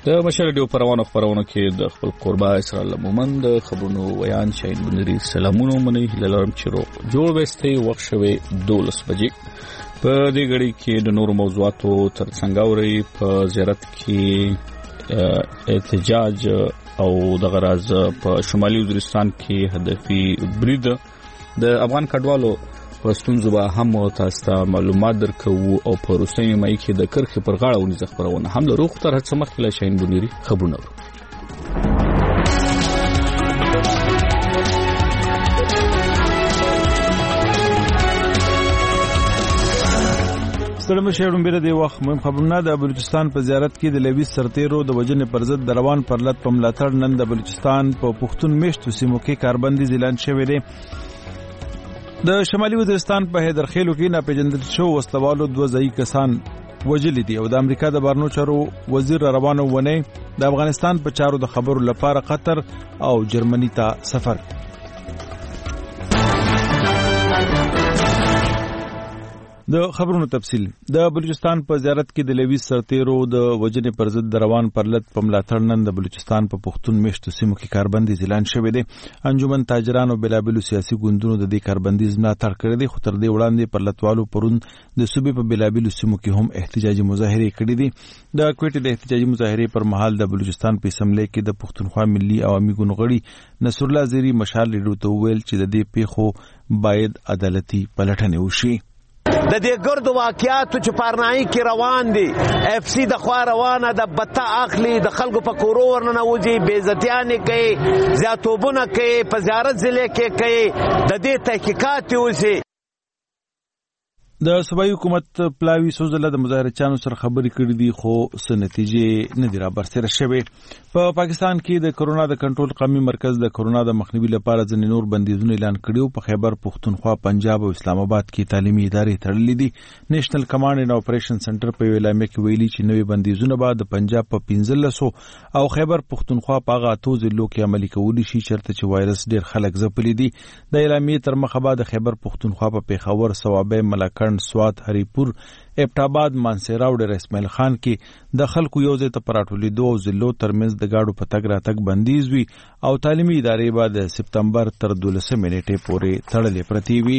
د مشال ډیو پروانو کې د خپل قربا اسرائیل مومند خبرونو ویان شاین بنری سلامونو منی لرم چیرو جوړ وستي وخت شوي 12 بجې په دې غړي کې د نورو موضوعاتو ترڅنګ اوري په زیارت کې احتجاج او د غراز په شمالي وزیرستان کې هدفي برید د افغان کډوالو پښتون زبا هم تاسو ته معلومات درکو او په روسي مې کې د کرخ پر غاړه ونی خبرونه هم له روغ تر هڅه مخکله شاین بنيري خبرونه ستړي مشهورم بیره دی وخت مهم خبرونه د بلوچستان په زیارت کې د لوي سرتیرو د وجنې پر ضد د روان پرلط په ملاتړ نن د بلوچستان په پښتون میشتو سیمو کې کاربندي اعلان شوی دی. د شمالي وزیرستان په حیدرخیلو کې ناپېژندل شو وسلوالو 2 ځای کسان وجل دي او د امریکا د بارنو چارو وزیر روانو ونه د افغانستان په چارو د خبرو لپاره قطر او جرمني ته سفر. د خبرونو تفصیل د بلوچستان په زیارت کې د لوي سرتیرو د وجنې پر ضد روان پرلط په ملاتړ نن د بلوچستان په پښتون میشتو سیمو کې کاربندي اعلان شوی دی. انجمن تاجرانو بلابلو سیاسي ګوندونو د دې کاربندي ملاتړ کړی دی خو تر دې وړاندې پرلطوالو پرون د صوبې په بلابلو سیمو کې هم احتجاجي مظاهره کړې دي. د کوټې د احتجاجي مظاهره پر مهال د بلوچستان په اسمبلی کې د پښتونخوا ملي عوامي ګوند غړي نصر الله زیری مشال لیډو ته ویل چې د دې پیښو باید عدالتي پلټنه وشي. د دې ګردو واقعاتو چې پارنایي کې روان دي اف سی د خوا روانه د بتا اخلي د خلکو په کورو ورننه وځي بیزتیانې کوي زیاتوبونه کوي په زیارت ضلع کې کوي د دې تحقیقات وشي. د صوبایي حکومت پلاوی سوزله د مظاهرچانو سره خبرې کړې دي خو څه نتیجې نه دي را برسېره شوې. په پاکستان کې د کرونا د کنټرول قومي مرکز د کرونا د مخنیوي لپاره ځینې نور بندیزونه اعلان کړي په خیبر پښتونخوا پنجاب او اسلام آباد کې تعلیمي ادارې تړلې دي. نېشنل کمانډ اینډ اپریشن سنټر په اعلامیه کې ویلي چې نوې بندیزونه به د پنجاب په 1500 او خیبر پښتونخوا په هغه 8 ضلعو کې عملي کولی شي چېرته چې وایرس ډېر خلک ځپلي دي. د اعلامیې تر مخه بعد خیبر پښتونخوا په پیښور سوابه ملاکنډ سوات هریپور ابټاباد مانسیرا او ډیر اسماعیل خان کې د خلکو یو ځای ته پراټولېدو او ضلعو ترمنځ د گاډو په تګ راتګ بندیز وي او تعلیمي ادارې به د سپتمبر تر 12 نیټې پورې تړلې پرتې وي.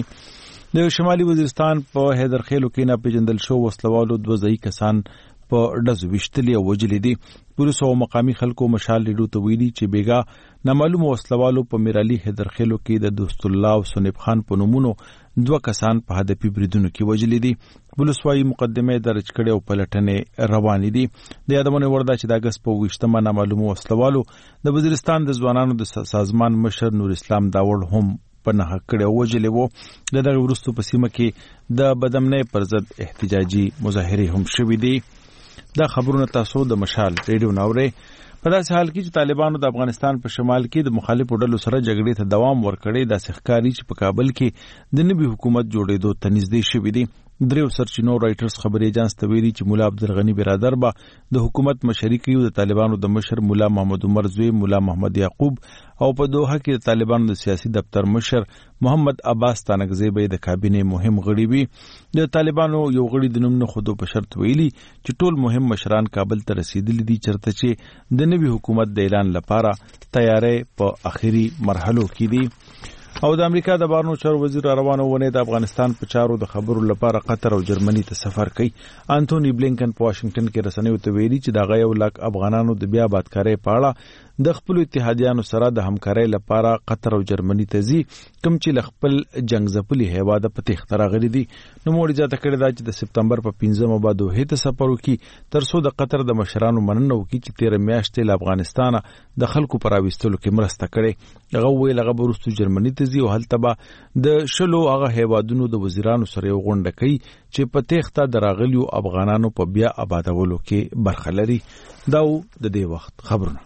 د شمالي وزیرستان په حیدرخیلو کې ناپېژندل شو وسلوالو 2 ځای کسان په ډز وشتلي او وجلي دي. پولیس او مقامي خلکو مشال لیډو ته ویلي چې بیګا نامعلوم وسلوالو په میرالي حیدرخیلو کې د دوست الله او سنیب خان په نومونو 2 کسان په هدفي بریدونو کې وجلي دي. پولیس وايي مقدمه درج کړي او پلټنې روانې دي. د یادونه ورده چې د اگست په 28 نامعلوم وسلوالو د وزیرستان د ځوانانو د سازمان مشر نور اسلام داوړ هم په نه کړي او وجلي وو. دغه ورستو په سیمه کې د بدامنۍ پر ضد احتجاجي مظاهره هم شوې دي. دا خبرونه تاسو د مشال ریډیو ناوړې. په داسې حال کې چې طالبانو د افغانستان په شمال کې د مخالفو ډلو سره جګړې ته دوام ورکړی د ښکاری چې په کابل کې د نوي حکومت جوړېدو ته نږدې شوي دي. دریو سرچینو رائټرز خبري ایجنس ته ویلي چې مولا عبدالغنی برادر به د حکومت مشري کوي. د طالبانو د مشر مولا محمد عمر زوی مولا محمد یعقوب او په دوحه کې د طالبانو د سیاسي دفتر مشر محمد عباس تانکزی به د کابینې مهم غړي وي. د طالبانو یو غړي د نوم نه خودو په شرط ویلي چې ټول مهم مشران کابل ته رسیدلي دي چرته چې د نوي حکومت د اعلان لپاره تیارې په اخیری مرحلو کې دي. او د امریکا د بارنو چارو وزیر روانو ونه د افغانستان په چارو د خبرو لپاره قطر او جرمني ته سفر کوي. انټونی بلینکن په واشنگټن کې رسنیو ته ویلي چې دا غي 1 لک افغانانو د بیا آبادکارۍ په اړه د خپل اتحادیانو سره د همکارۍ لپاره قطر او جرمني ته ځي کوم چې خپل جنگ ځپلي هیواد په تخت راغلي دي. نو موږ ځاته کړی دا چې د سپتمبر په 15 بعد دوه ته سفر وکي تر څو د قطر د مشرانو مننه وکي چې 13 میاشتې له افغانستان د خلکو پر راوستلو کې مرسته کړي. هغه ویل هغه ورستو جرمني ته ځي او هلته به د شلو هغه هیوادونو د وزیرانو سره یو غونډه کوي چې په تخته دراغلیو افغانانو په بیا آبادولو کې برخه لري. دا د دې وخت خبرونه.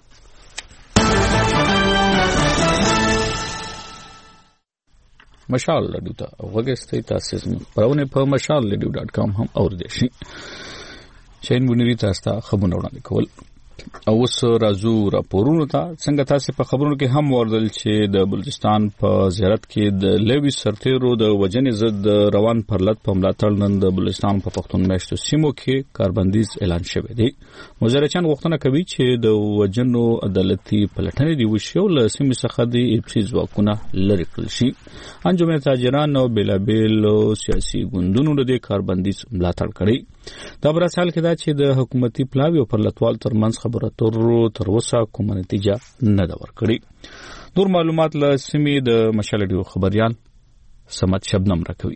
مشال لډو ته وګستې تاسو پرونه په mashalledu.com هم اوردئ شي. شین بنری تاسو ته خبرونه وړاندې کول. او اوس راځو راپورونو ته. څنګه تاسو په خبرونو کې هم وردل چې د بلوچستان په زیارت کې د لوي سرتیرو د وجنې ضد روان پرلط په ملاتړ نن د بلوچستان په پښتون میشتو سیمو کې کاربندیز اعلان شوی دی. مزارچان غوښتنه کوي چې د وجنو عدالتي پلټنې دی وشي او له سیمې څخه د ابسي ځواکونه لرې کړل شي. انجمن تاجران او بیلابیل سیاسي ګوندونو د کاربندیز ملاتړ کړی. دا برسال کې دا چې د حکومتي پلاوی او پرلطوال ترمنځ خبره تر اوسه کومه نتیجه نه ده ورکړې. نور معلومات له سیمې د مشال ډیو خبريال سمت شبنم راکوي.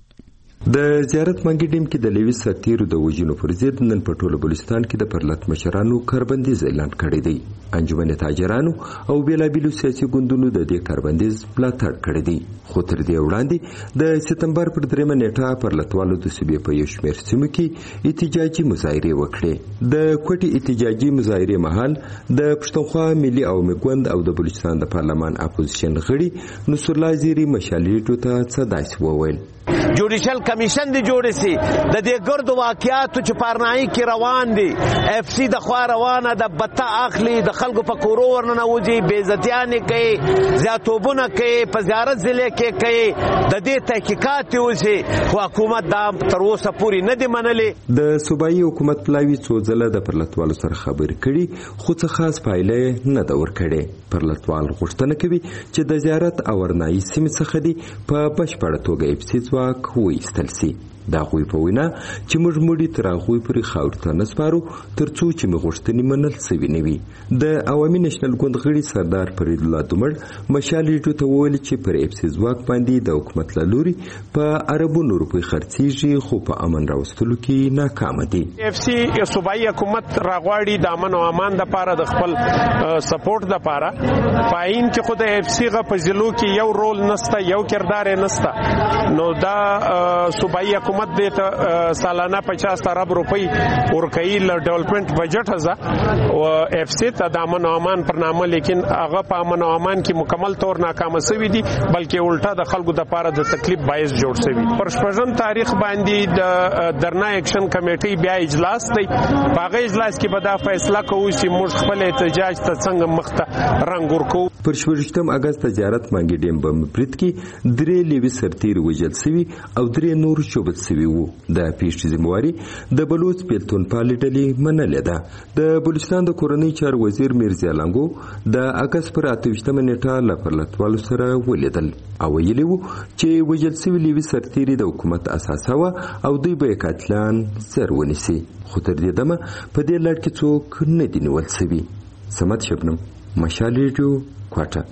د زیارت منګي ډیم کې د لوي سرتیرو د وژنو پر ضد نن په ټوله بلوچستان کې د پرلط مشرانو کاربندیز اعلان کړی دی. انجمن تاجرانو او بیلابیلو سیاسي ګوندونو د دې کاربندیز ملاتړ کړی دی. خو تر دې وړاندې د سپتمبر پر 3 نیټه پرلطوالو د صوبې په یو شمېر سیمو کې احتجاجي مظاهرې وکړې. د کوټي احتجاجي مظاهرې مهال د پښتونخوا ملي او مګوند او د بلوچستان د پارلمان اپوزیشن غړي نصر الله زیری مشالېټو ته څه داسې وویل. جوډیشل کمیشن دی جوړ سي د دې ګردو واقعاتو چې پارنای کې روان دي اف سي د خوا روانه د بتا اخلي د خلکو په کورو ورننه وځي بیزتیانې کوي زیاتوبونه کوي په زیارت ضلع کې کوي د دې تحقیقات وشي خو حکومت دا تر اوسه پوری نه دی منلې. د صوبایي حکومت پلاوی څو ځله د پرلطوالو سره خبرې کړي خو څه خاص پایله نه ده ورکړې. پرلطوال غوښتنه کوي چې د زیارت او ورنایي سیمې څخه دی په بشپړه توګه ابسي ځواک وایستل سي. دا غوی په وینا چې موږ مړي تر هغوی پورې خاورو ته نه سپارو تر څو چې موږ غوښتنې منل سوي نه وي. د عوامي نېشنل ګوند غړي سردار فرید الله دومړ مشالېټو ته وویل چې پر ابسي ځواک باندې د حکومت له لوري په اربونو روپۍ خرڅېږي خو په امن راوستلو کې ناکامه دي. اف سي صوبایي حکومت راغواړي د امن او امان لپاره د خپل سپورټ لپاره پاین کې خو د اف سي غو په ضلعو کې یو رول نشته یو کردار نشته. نو دا صوبایي حکومت د سالانه 50 ارب روپۍ ورکوي ل ډیولپمنٹ بجټ هزا او اف سی ته د امن او امان پر نامه لیکن هغه په امن او امان کې مکمل طور ناکام شوی دي بلکې الټا د خلکو د پاره د تکلیف باعث جوړ شوی. پر شپږم تاریخ باندې د درنا اکشن کمیټي بیا اجلاس دی. باغ اجلاس کې به دا فیصله کوي چې موږ خپل احتجاج ته څنګه مخته رنګ ورکو. پر 28 اگست زیارت منګي ډیم بم پریت کې 3 لوي سرتیر وژل شوی او 3 نور شوبت شوی وو. د پیښې ذمہواری د بلوچ پیلتون پالي ډلې منلې ده. د بلوچستان د کورنۍ چارو وزیر میرزا لنګو د اگست پر 28 نیټه له پرلطوالو سره ولیدل او ویلي وو چې وژل شوی لوي سرتیر د حکومت اساسه و او دوی به قاتلان سر ونیسي. خو تر دې دمه په دې لړ کې څوک نه دی نیول شوی. سمت شبنم مشال ریډیو کوټه.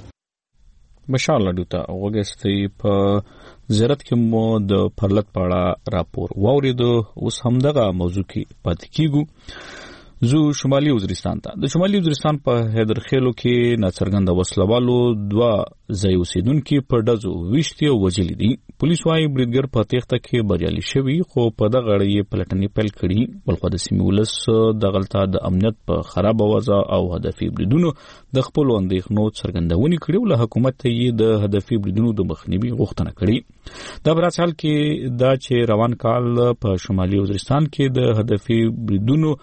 مشال ریډیو ته وګورئ په زیارت کې مو د پرلط پاړه راپور واوریدو. اوس هم دغه موضوع کې پاتې کیږو. زو شمالي وزیرستان ته د شمالي وزیرستان په حیدرخیلو کې ناڅرګند وسلوالو 2 ځای اوسیدونکو په ډزو ویشتي او وجلي دي. پولیس وايي بریدګر په تېښته کې بریالي شوی خو په دغه اړه یې پلټنې پیل کړي. بلخو د سیمې ولس د غلطه د امنیت په خراب وضع او هدفي بریدونو د خپل اندېښنو څرګندونې کړي او له حکومت یې د هدفي بریدونو د مخنیوي غوښتنه کړي. دا براسال کې دا چې روان کال په شمالي وزیرستان کې د هدفي بریدونو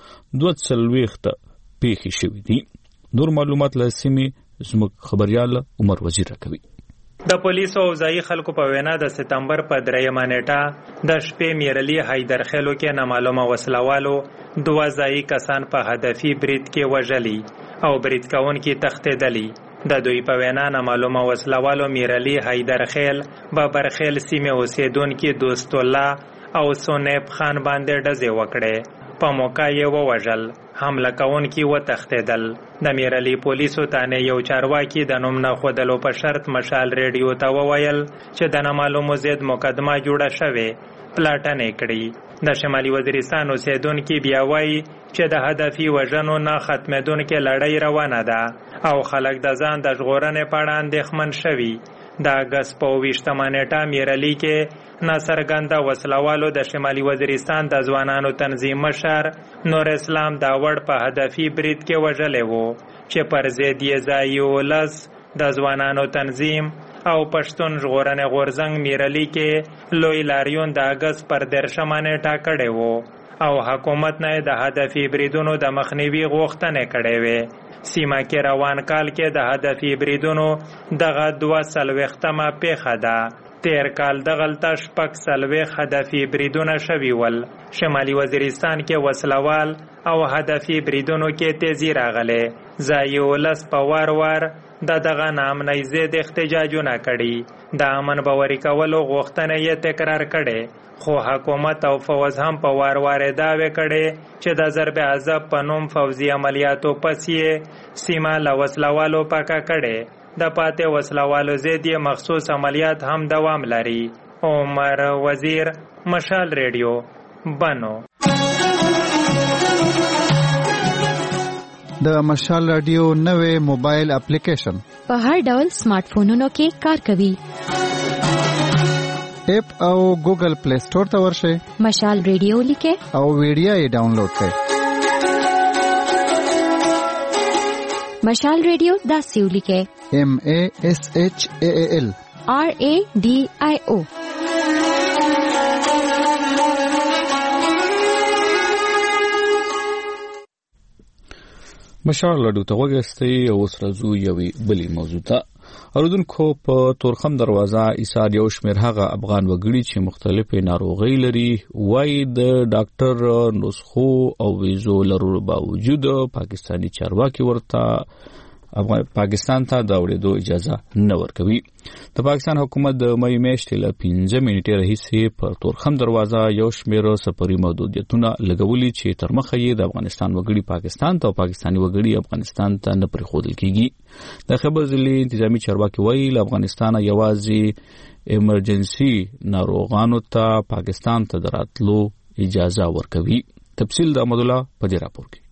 240 پیښې شوې دي. نور معلومات له سیمې زموږ خبريال عمر وزیر راکوي. د پولیسو او ځایي خلکو په وینا د سپتمبر په 3 نیټه د شپې میرلی حیدرخیلو کې نامعلومه وسلوالو 2 ځایي کسان په هدفي برید کې وژلي او برید کوونکي تښتېدلي. د دوی په وینا نامعلومه وسلوالو میرلی حیدرخیل بابرخیل سیمې اوسیدونکي دوست الله او سونیب خان باندې ډزې وکړې. په موقع یې ووژل. حمله کوونکي وتښتېدل. د میرلی پولیسو تانه یو چارواکي د نوم نه ښودلو په شرط مشال ریډیو ته وویل چې د نامعلومو ضد مقدمه جوړه شوې پلاټنې کړي. د شمالي وزیرستان اوسیدونکي بیا وایي چې د هدفي وژنو نه ختمېدونکې لړۍ روانه ده او خلک د ځان د ژغورنې په اړه اندېښمن شوي. د اګست په 28 نیټه میرلی کې ناڅرګنده وسلوالو د شمالي وزیرستان د ځوانانو تنظیم مشر نور اسلام داوړ په هدفي برید کې وژلی وو چې پر ضد یې ځایي ولس د ځوانانو تنظیم او پښتون ژغورنې غورځنګ میرلی کې لوی لاریون د اګست پر 13 نیټه کړی وو او حکومت نه د هدفي بریدونو د مخنیوي غوښتنه کړې وې. سیمه کې روان کال کې د هدفي بریدونو دغه 240مه پیښه ده. تیر کال دغلته 640 هدفي بریدونه شوي ول. شمالي وزیرستان کې وسلوال او هدفي بریدونو کې تیزی راغله. ځایي ولس په وار دغه ناامنۍ ضد احتجاجونه کړي. د امن باوري کولو غوښتنه یې تکرار کړي، خو حکومت او فوز هم په وار دعوې کړي چې د ضرب عذاب په نوم فوزي عملیاتو پس یې سیمه له وسلوالو پاکه کړي. د پاتې وسلوالو ضد یې مخصوص عملیات هم دوام لري. عمر وزیر، مشال ریډیو، بنو. د مشال رادیو نوې موبایل اپلیکیشن په هر ډول سمارټ فونونو کې کار کوي. اپ او ګوګل پلی سٹور ته ورشئ، مشال ریډیو لیکه او ویډیو یې ډاونلوډ کړئ. مشال ریډیو داسې ولیکه MASHAAL RADIO. مشال رادیو ته وګورئ او اوس راځو یوې بلې موضوع ته. اوریدونکو، په تورخم دروازه ایثار یو شمېر هغه افغان وګړي چې مختلفې ناروغۍ لري وایي د ډاکټر نسخو او ویزو لرلو باوجود پاکستاني چارواکي ورته پاکستان ته د وړېدو اجازه نه ورکوي. د پاکستان حکومت د مې میاشتې له 15 نیټې راهیسې پر تورخم دروازه یو شمېر سفري محدودیتونه لګولي چې تر مخه یې د افغانستان وګړي پاکستان ته او پاکستاني وګړي افغانستان ته نه پرېښودل کیږي. د خیبر ضلعي انتظامی چارواکي وایي له افغانستانه یوازې ایمرجنسي ناروغانو ته پاکستان ته دراتلو اجازه ورکوي. تفصیل د احمد الله په دې راپور کې.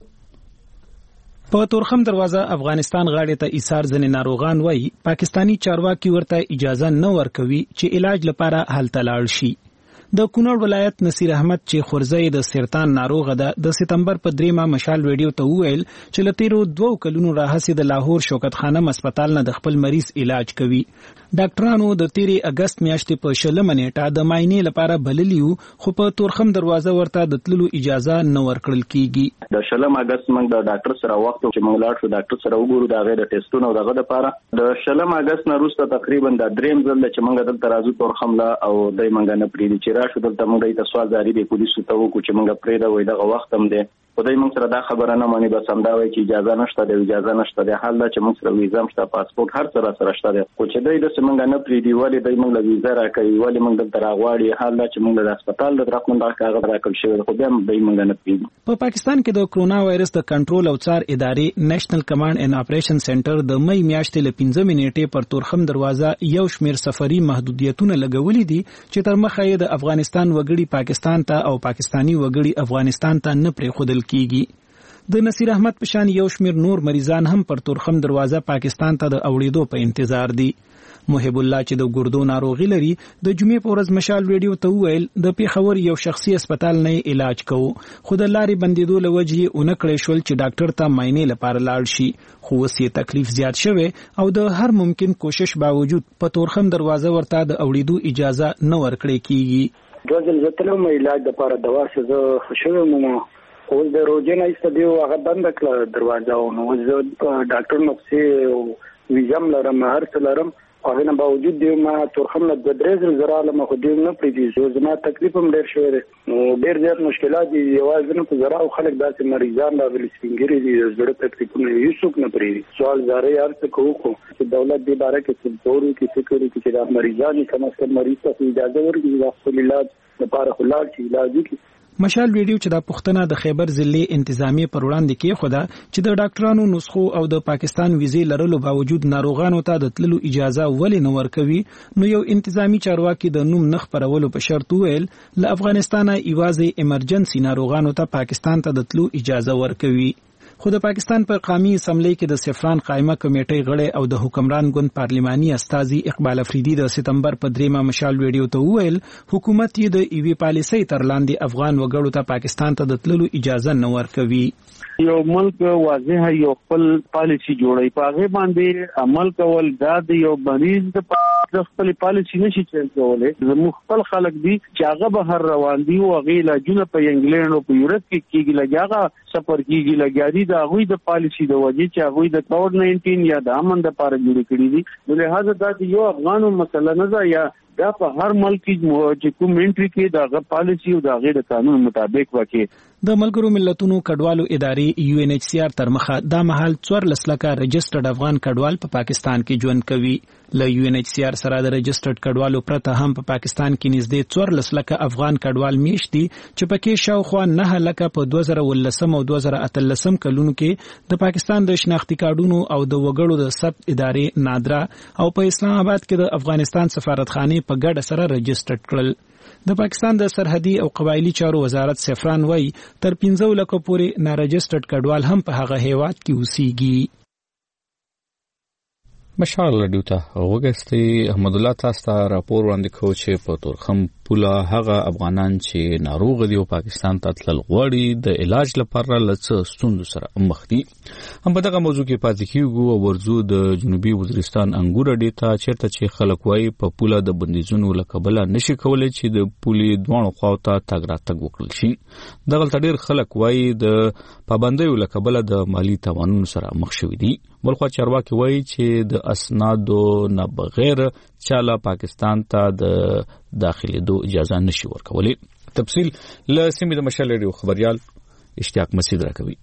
په تورخم دروازه افغانستان غاړې ته ایثار ځنې ناروغان وایي پاکستانی چارواکي ورته اجازه نه ورکوي چې علاج لپاره هلته لاړ شي. د کونړ ولایت نصیر احمد چې خورزه د سرطان ناروغه ده د سپتمبر په 3 مشال ویډیو ته وویل چې له تیرو 2 کلونو راهیسې د لاهور شوکت خانم هسپتال نه د خپل مریض علاج کوي. ډاکټرانو د تیرې اگست میاشتې په 16 نیټه د معاینې لپاره بللیو، خو په تورخم دروازه ورته د تللو اجازه نه ورکړل کیږي. د 16 اگست موږ د ډاکټر سره وخت چې موږ لاړ شو ډاکټر سره وګورو د غیر ټیسټونو او دغه لپاره د 16 اگست نه وروسته تقریبا د دریم ځل چې موږ دلته راځو تورخم لا او دای موږ نه پریدي چې راشو دلته موږ د سوال جاری دی پولیسو ته وکړو چې موږ پریدا وای دغه وخت هم دی خدای موږ سره دا خبره نه مانی بس هم دا وای چې اجازه نشته د اجازه نشته د حال چې موږ سره ویزا مشته پاسپورت هر څه سره شته خو چې دای د موږ نه پریدي ولی دای موږ له ویزا راکړي ولی موږ دلته راغواړي حال چې موږ د هسپتال د رقم دا کاغذ راکړل شوی خو بیا دای موږ نه پریدي. په پاکستان کې د کرونا وایرس د کنټرول او څار ادارې نېشنل کمانډ اینڈ اپریشن سنټر د مې میاشتې له 15 نیټې پر تورخم دروازه یو شمیر سفري محدودیتونه لګولې دي چې تر مخه یې د افغانستان وګړي پاکستان ته او پاکستانی وګړي افغانستان ته نه پرېښودل کیږي. د نصیر احمد پشان یو شمیر نور مریضان هم پر تورخم دروازه پاکستان ته د اوړېدو په انتظار دي. محب الله چې د ګردو ناروغي لري د جمعې په ورځ مشال ویډیو ته وویل د پیښور یو شخصي هسپتال نه علاج کوو، خو د لارې بندیدو له وجې اونکړې شول چې ډاکټر ته معاینې لپاره لاړ شي، خو اوس یې تکلیف زیات شوی او د هر ممکن کوشش باوجود په تورخم دروازه ورته د اوړېدو اجازه نه ورکړې کیږي. دوزل زتلم علاج لپاره دوا څه خوشو مو اوس د روزنه ایستدیو هغه بند کړه دروازه نو زه ډاکټر نفسي ویزم لرم هر څه لرم هغه نه باوجود دی ما تورخم نه د درېز زراله مخ دی نه پریدي زما تکلیف هم ډیر شوی دی نو ډیر زیات مشکلات دي یوازې نه په زرا او خلک داسې مریضان لا ول سپینګری دي زړه تکلیفونه یې څوک نه پریدي سوال زاره یار څه کوو چې دولت دې باره کې څه ضروري کې فکر کې چې دا مریضان کم از کم مریض ته اجازه ورکړي د خپل علاج لپاره خلاص شي علاج کی. مشال ویډیو چې د پښتنه د خیبر ضلعي انتظامی پر وړاندې کې خوده چې د ډاکټرانو نسخو او د پاکستان ویزې لرلو باوجود ناروغانو ته د تللو اجازه ولې نه ورکوي، نو یو انتظامی چارواکي د نوم نخ پرولو په شرط ویل له افغانستانه ایوازې ایمرجنسي ناروغانو ته پاکستان ته د تللو اجازه ورکوي. خو د پاکستان په قومي اسمبلی کې د سفران قائمه کمیټې غړی او د حکمران ګوند پارلماني استاذي اقبال افریدي د سپتمبر په 3 مشال ویډیو ته وویل حکومت یې د ایوی پالیسۍ تر لاندې افغان وګړو ته پاکستان ته د تللو اجازه نه ورکوي. یو ملک واضح یو خپل پالیسی جوړي په هغه باندې عمل کول دا د یو مریض د د خپل پالیسي نشي چینج کولای. زموږ خپل خلک دي چې هغه بهر روان دي او هغه علاجونه په انګلند او په یورپ کې کیږي، لګاغه سفر کیږي، لګیاري د هغه د پالیسي د وجې چې هغه د کووډ-19 یا د امن د لپاره جوړ کړی دي. نو لہذا دا یو افغانو مسله نه ده، یا دا په هر ملک چې کوم انټری کې دا پالیسي او دا غیر قانون مطابق وکړي. د ملګرو ملتونو کډوالو ادارې UNHCR تر مخه دا مهال 14 لکه رجسټرډ افغان کډوال په پاکستان کې ژوند کوي. له UNHCR سره د رجسټرډ کډوالو پرته هم په پاکستان کې نږدې 14 لکه افغان کډوال میشت دي چې پکې شاوخوا 9 لکه په 2019 او 2018 کلونو کې د پاکستان د شناختی کارډونو او د وګړو د ثبت ادارې نادرا او په اسلام آباد کې د افغانستان سفارتخانه په ګډه سره رجسټرډ کړل. د پاکستان د سرحدي او قبایلی چارو وزارت سفران وای تر 15 لکه پورې نارجسټرډ کډوال هم په هغه هیواد کې اوسېږي. مشال رادیو ته وګستي احمد الله تاسو ته راپور وړاندې کوي چې په تورخم پوله هغه افغانان چې ناروغ دي او پاکستان ته تلل غواړي د علاج لپاره لڅ ستوندو سره مخ دي. هم په دغه موضوع کې پاتې کیږو او ورزو د جنوبي وزیرستان انګور اډې ته چیرته چې خلک وایي په پوله د بندیزونو لکبله نشي کولای چې د پولې دوه خواو ته تګ راتګ وکړل شي. دغه ډېر خلک وایي د پابندیو لکبله د مالی تاوانونو سره مخ شوي دي. بلخو چارواکي وایي چې د اسنادو نه بغیر چاله پاکستان ته د داخليدو اجازه نشي ورکولای. تفصیل له سیمې د مشال ریډیو خبريال اشتیاق مسعود راکوي.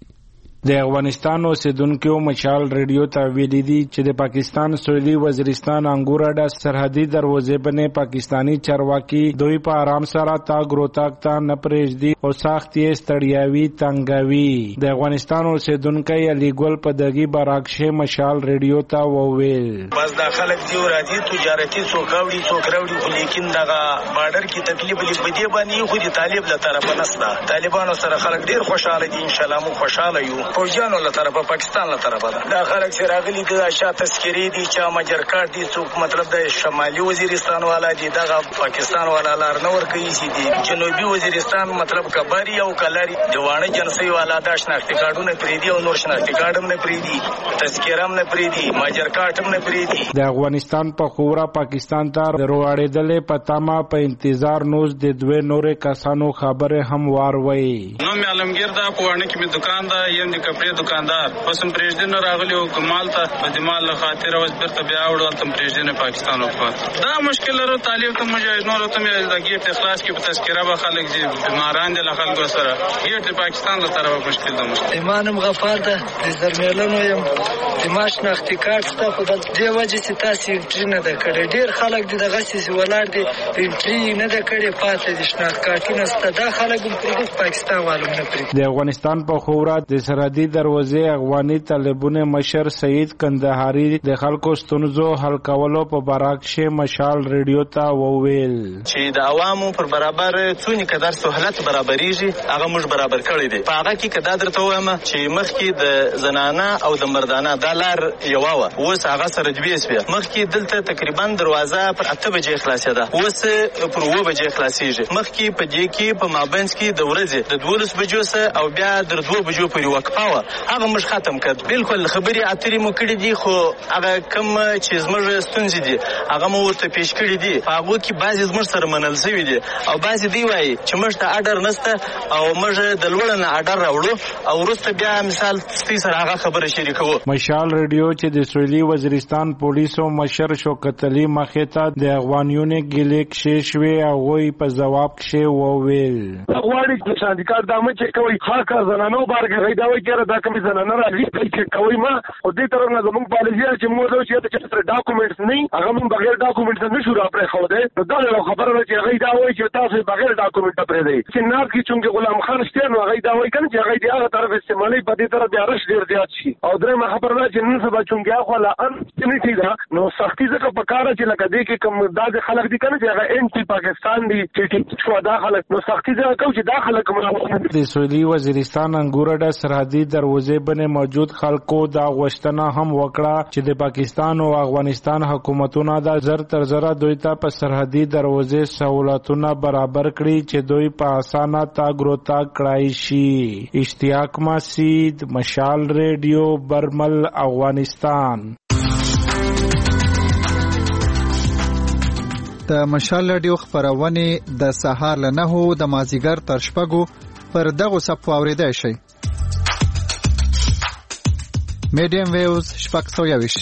د افغانستان اوسیدونکو مشال ریډیو ته ویلي دي چې د پاکستان سویلي وزیرستان انګور اډه سرحدي دروازې باندې پاکستانی چارواکي دوی په آرام سره تاګ روتاګ ته نه پرېږدي او سخت یې ستړیاوي تنګوي. د افغانستان اوسیدونکو علي ګل په دغه براکشه مشال ریډیو ته وویل بس د خلک دی راځي تجارتي څوکاوړي څوکراوړي خو لیکن دغه بارډر کې تکلیف لې باندې خو د طالب له طرفه نسته. طالبانو سره خلک ډیر خوشاله دي، ان شاء الله مو خوشاله یو. فوجانو له طرفه پاکستان له طرفه دا خلک چې راغلي دي د شاه تذکری دي چې ماجر کارت دي څوک مطلب د شمالي وزیرستان والا دي دغه پاکستان والا لار نه ورکوي سي دي جنوبي وزیرستان مطلب کباری او کلاری دیوانه جنسي والا د شناختی کارتونه پری دي او نور شناختی کارت هم نه پری دي، تذکرم نه پری دي، ماجر کارت هم نه پری دي. د افغانستان په خورا پاکستان ته وروړېدلې پتاما په انتظار نوز د دوه نورې کسانو خبره هم واروي. نو مې علمگیر دا په ونه کې مې دکان دا یم د کپڑے دکاندار پسم پرېږدین راغلی او کمال ته په دمال له خاطر اوس بیرته بیا وړل تم پرېږدین پاکستان وخت دا مشکل لرو طالب ته مجاهدینو ته مې د گیټ اخلاص کې په تذکره به خلک دي بیماران دي له خلکو سره گیټ پاکستان له طرفه مشکل ده. ایمانم غفار ده د زرمېلنو یم دماش نختي کارت ته په دې وجه چې تاسو انټری نه ده کړې. ډیر خلک دي دغه سیس ولاړ دي انټری نه ده کړې پاتې دي شناخت کارتونه ست دا خلک په پاکستان والو نه پری. د افغانستان په خورا د سرحدي دروازې افغاني طالبونه مشر سعید کندهاري د خلکو ستونزو حل کولو په براکشه مشال ریډیو ته وویل چې د عوامو پر برابر څونی قدر سہولت برابرېږي هغه موږ برابر کړی دی. په هغه کې کدا درته وایم چې مخکې د زنانه او د مردانه د لار یو و اوس هغه سره دوی سوي مخکې دلته تقریبا دروازه پر 8 بجې خلاصه ده اوس پر 9 بجې خلاصيږي. مخکې په دې کې په مابینس کې د ورځې د 12 بجو سره او بیا در 2 بجو پورې وقفه و هغه موږ ختم کړ. بالکل خبري اترې مو کړې دي خو هغه کم چې زموږ ستونزې دي هغه مو ورته پیش کړې دي. هغه کې بعضی زموږ سره منل شوی دي او بعضی دی وایي چې موږ ته اډر نسته او موږ د لوړ نه اډر راوړو او ورسته بیا مثال ستې سره هغه خبره شریکو. مشال ریډیو چې د سویلي وزیرستان پولیسو مشر شوکت علي مخیته د افغانیونو ګلیک شیشوي او وی په جواب کې وویل غواړي چې سندیکات دامه چې کوي خاصه زنانو بارګه غیدا وایي چې دا کوم زنانه راځي چې کوي ما او دې طرف نه زموږ پالیسي چې موږ چې تر ډاکومېنټس نه هغه موږ بغیر ډاکومېنټس نه شو را پرې خو دې دا له خبره چې غیدا وایي چې تاسو بغیر ډاکومېنټ پرې دی چې نار کې چې غلام خان شته نو غیدا وایي کنه چې غیدا هغه طرف استعمالي په دې طرف بیا رش ډیر زیات شي او درې خبره چې نن سبا چې هغه لا ان چې دا نو سختي ځکه په کار چې لکه دې کې کوم د خلک دي کنه چې هغه انټي پاکستان دي چې شو دا خلک نو سختي ځکه چې دا خلک د سویلي وزیرستان انګورډه سرحدي دروازې باندې موجود خلکو دا غوښتنه هم وکړه چې د پاکستان او افغانستان حکومتونو دا زر تر زره دوی ته په سرحدي دروازې سہولتونه برابر کړي چې دوی په اسانه تاګ روتاګ کړای شي. اشتیاق مسعود مشال ریډیو برمل افغانستان. د مشال رادیو خبرونه د سهار له 9 د مازیګر تر 6 پر دغه صفو اوریدای شي. میډیم ویوز 620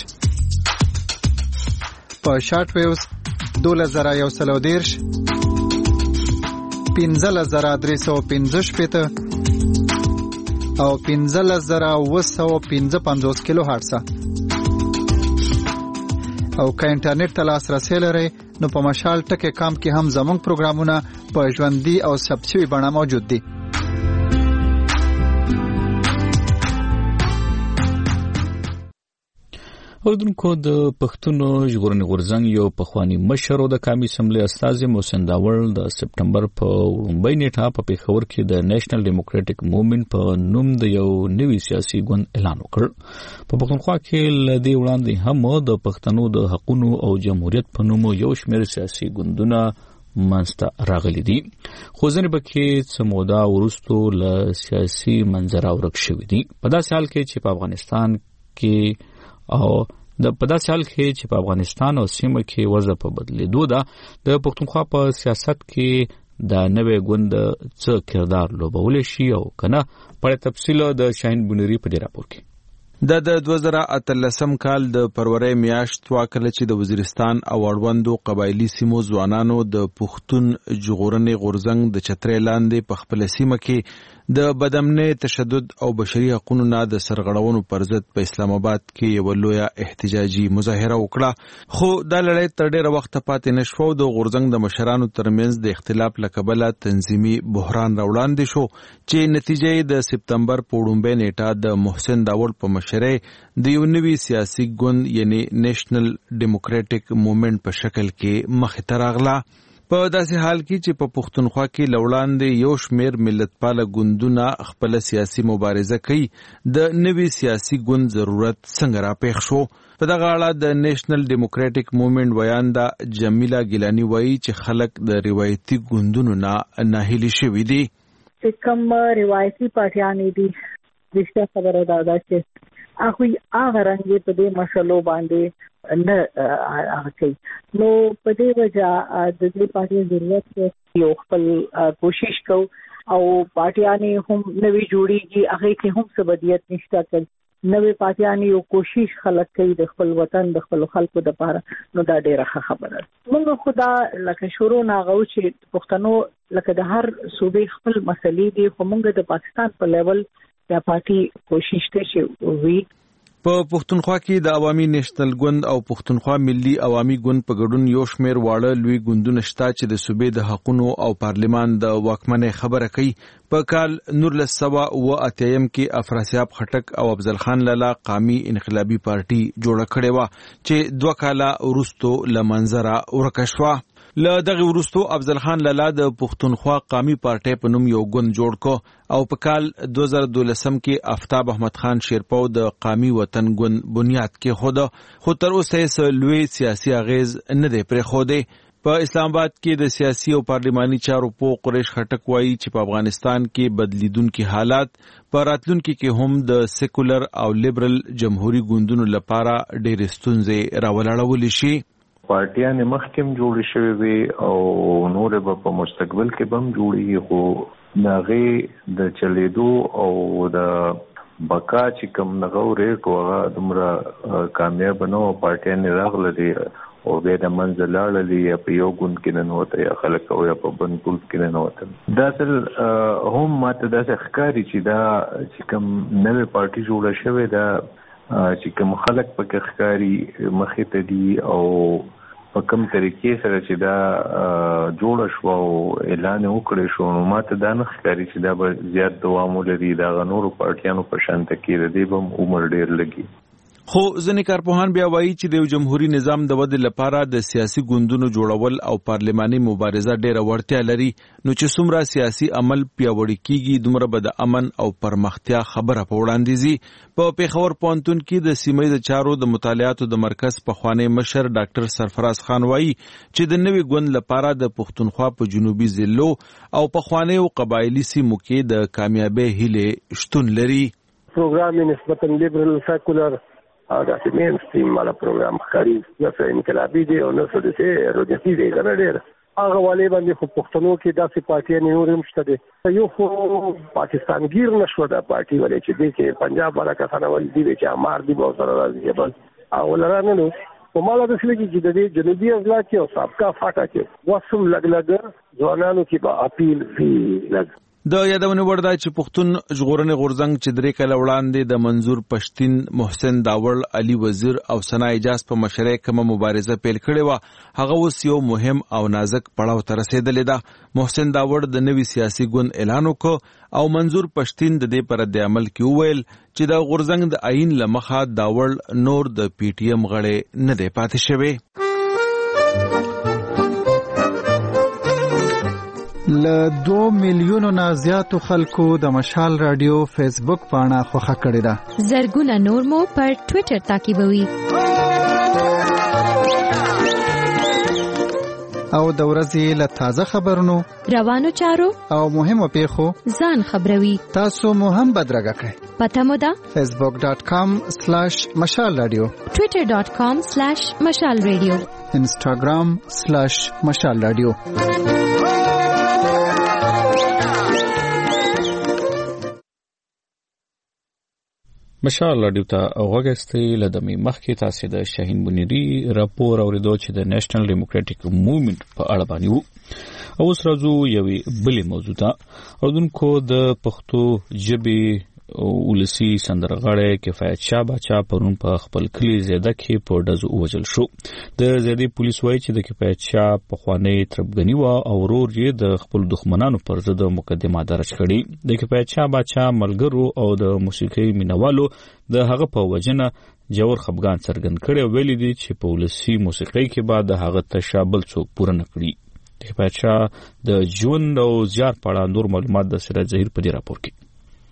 په شارټ ویوز 2110 15315 او 15955 کیلو هرتز. او که انټرنیټ ته لاسرسي لرئ نو په مشال ټکی کام کې هم زموږ پروګرامونه په ژوندۍ او ثبت شوي بڼه موجود دي. اوردونکو د پښتونو ژغورنې غورځنګ یو پخوانی مشر او د قومي اسمبلی استازي محسن داور د سپټمبر په لومړۍ نیټه په پیښور کې د نېشنل ډیموکراټک موومېنټ په نوم د یو نوي سیاسي ګوند اعلان وکړ. په پښتونخوا کې لدې وړاندې هم د پښتنو د حقوقو او جمهوریت په نوم یو شمېر سیاسي ګوندونه منځته راغلي دي، خو ځینې پکې څه موده وروسته له سیاسي منظره ورک شوي دي. په داسې حال کې چې په افغانستان او سیمه کې وضع په بدلیدو ده، د پښتونخوا په سیاست کې د نوې ګوند څه کردار لوبولی شي او کنه په تفصیل د شاهین بنيري په دې راپور کې. د 2013 کال د فروری میاشت واکله چې د وزیرستان او اړوندو قبایلی سیمو ځوانانو د پښتون ژغورنې غورځنګ د چترۍ لاندې په خپل سیمه کې د بدامنۍ تشدد او بشري حقوقو نه د سرغړونو پر ضد په اسلام آباد کې یو لوی احتجاجي مظاهره وکړه، خو دا لړۍ تر ډیره وخت پاتې نشو. د غورځنګ د مشرانو ترمنځ د اختلاف لکبله تنظیمي بحران راوړاندې شو چې نتیجه د سپتمبر په لومړۍ نیټه د محسن داور په مشرۍ د یو نوي سیاسي ګوند یعنی نېشنل ډیموکراټک موومېنټ په شکل کې مخې ته راغله. په داسې حال کې چې په پښتونخوا کې لوړاندې یو شمېر ملتپاله ګوندونه خپل سیاسي مبارزه کوي، د نوي سیاسي ګوند ضرورت څنګه راپېښ شو؟ په دغه اړه د نېشنل ډیموکراټک موومېنټ ویانده جمیله ګیلانی وایي چې خلک د روایتي ګوندونو نه ناهیلي شوي دي. چې کوم روایتي پارټیانې دي رښتیا خبره ده چې هغه رنګ په دې مسلو باندې نه کوي. نو په دې وجه د دې پارټي ضرورت یو خپل کوشش کو او پارټیانې هم نوې جوړیږي، هغه کې هم سبدیت نشته کړ. نوې پارټیانې یو کوشش خلک کوي د خپل وطن د خپل خلکو لپاره، نو دا ډیره خبره ده. موږ خدا لکه شروع ناغو چې پښتنو لکه د هر صوبې خپل مسلې دي، خو موږ د پاکستان په لیول دا پارټي کوشش ته چې وی په پښتونخوا کې د عوامي نېشنل ګوند او پښتونخوا ملي عوامي ګوند په ګډون یو شمېر واړه لوی ګوندونه شته چې د صوبې د حقوقو او پارلمان د واکمنۍ خبره کوي. په کال 1988 کې افراسیاب خټک او افضل خان لالا قومي انقلابي پارټي جوړه کړې و چې 2 کاله وروسته له منځره ورکه شوه. له دغه وروسته افضل خان لالا د پښتونخوا قومي پارټي په نوم یو ګوند جوړ کو او په کال 2012 کې آفتاب احمد خان شیرپو د قومي وطن ګوند بنیاد کې خو تر اوسه یې لوی سیاسي اغیز نه دی پرې خوده. په اسلام آباد کې د سیاسي او پارلماني چارو په قریش خټک وایي چې په افغانستان کې بدلیدونکي حالات په راتلونکي کې هم د سیکولر او لیبرل جمهوریت ګوندونو لپاره ډېر ستونزې راولاړول شي. پارټیان مخکم جوړ شوی وي او نور به په مستقبل کې بم جوړي، خو ناغه د چلیدو او د بقا چې کوم نغو ریټ وغه دمره کامیاب نه او پارټیان راغله دي او به د منځ لاړلې په یو ګوند کې نه وته یا خلک او یا په بن ګوند کې نه وته. دا تل هم ماته د ښکاری چې دا چې کوم نوې پارټي جوړه شوې ده چې کوم خلک پکې ښکاری مخې ته دي او په کوم طریقې سره چې دا جوړ شو او اعلان وکړي شو، نو ماته دا نه ښکاری چې دا به زیات دوام ولري. دا غنورو پارټیانو په شان تکي ردی بم عمر ډیر لګي. خو ځینې کارپوهان بیا وایي چې د جمهوریت نظام د ودې لپاره د سیاسي ګوندونو جوړول او پارلماني مبارزه ډېره وړتیا لري، نو چې څومره سیاسي عمل پیاوړی کیږي دومره به د امن او پرمختیا خبره په وړاندې ځي. په پیښور پوهنتون کې د سیمې د چارو د مطالعاتو د مرکز پخوانی مشر ډاکټر سرفراز خان وایي چې د نوي ګوند لپاره د پښتونخوا په جنوبي ضلعو او پخوانی او قبایلی سیمو کې د کامیابی هیله شتون لري. پروګرام نسبتا لیبرل سیکولر او دا چې مین سټریم والا پروګرام ښکاري یا څه انقلابي دی او نه څه دې روجتي دی کنه ډېر هغه والي باندې خو پښتنو کې داسې پارټي نور هم شته دي یو خو پاکستان گیر نشو دا پارټي ولې چې دې کې پنجاب والا کسانه ول دي چې امار دي به سره راځي بل او لرانه نو په مالا د سلګي چې د جنوبي اضلاع کې او سابقا فاټا کې وسم لګ ځوانانو کې به اپیل فی لګ د یادونه وردا چې پښتون ژغورنې غورځنګ چې درې کله وړاندې د منظور پښتين محسن داوړ علي وزیر او ثنا اجاز په مشرۍ کومه مبارزه پیل کړې و هغه اوس یو مهم او نازک پړاو ته رسیدلې ده محسن داوړ د نوي سیاسي ګوند اعلان وکړ او منظور پښتين د دې پر د عمل کې وویل چې د غورځنګ د عین لمخه داوړ نور د پی ټی ایم غړي نه دی پاتې شوی ل 2 میلیونو نه زیاتو خلکو د مشال رادیو فیسبوک پاڼه خوښه کړې ده زرګونه نور مو پر ټوئیټر تعقیبوي او د ورځې له تازه خبرونو روانو چارو او مهمو پیښو ځان خبروي تاسو مو هم بدرګه کړئ پته مو ده facebook.com/مشال رادیو twitter.com/مشال رادیو instagram/مشال رادیو مشال رادیو ته غوښتي لدمي مخکې تاسو د شاهین بنيري راپور اوریدو چې د نېشنل ډیموکراټیک موومېنټ په اړه باندې وو او اوس راځو یوې بلې موضوع ته اوردونکو د پښتو ژبې ولسی سندرغاړی کفایت شاه باچا پرون په خپل کلی زیاده کې په ډزو وژل شو د زیادې پولیس وایي چې د کفایت شاه په خوانی تربګنی و او ورور یې د خپل دښمنانو پر ضد مقدمه درج کړي د کفایت شاه باچا ملګرو او د موسیقي مینوالو د هغه په وجنه جوړ خفګان څرګند کړي ویل دي چې په ولسی موسیقي کې بعد هغه تشابل څوک پوره نه کړي کفایت شاه د ژوند او زیار په اړه نور معلومات د سره ظهیر په دې راپور کې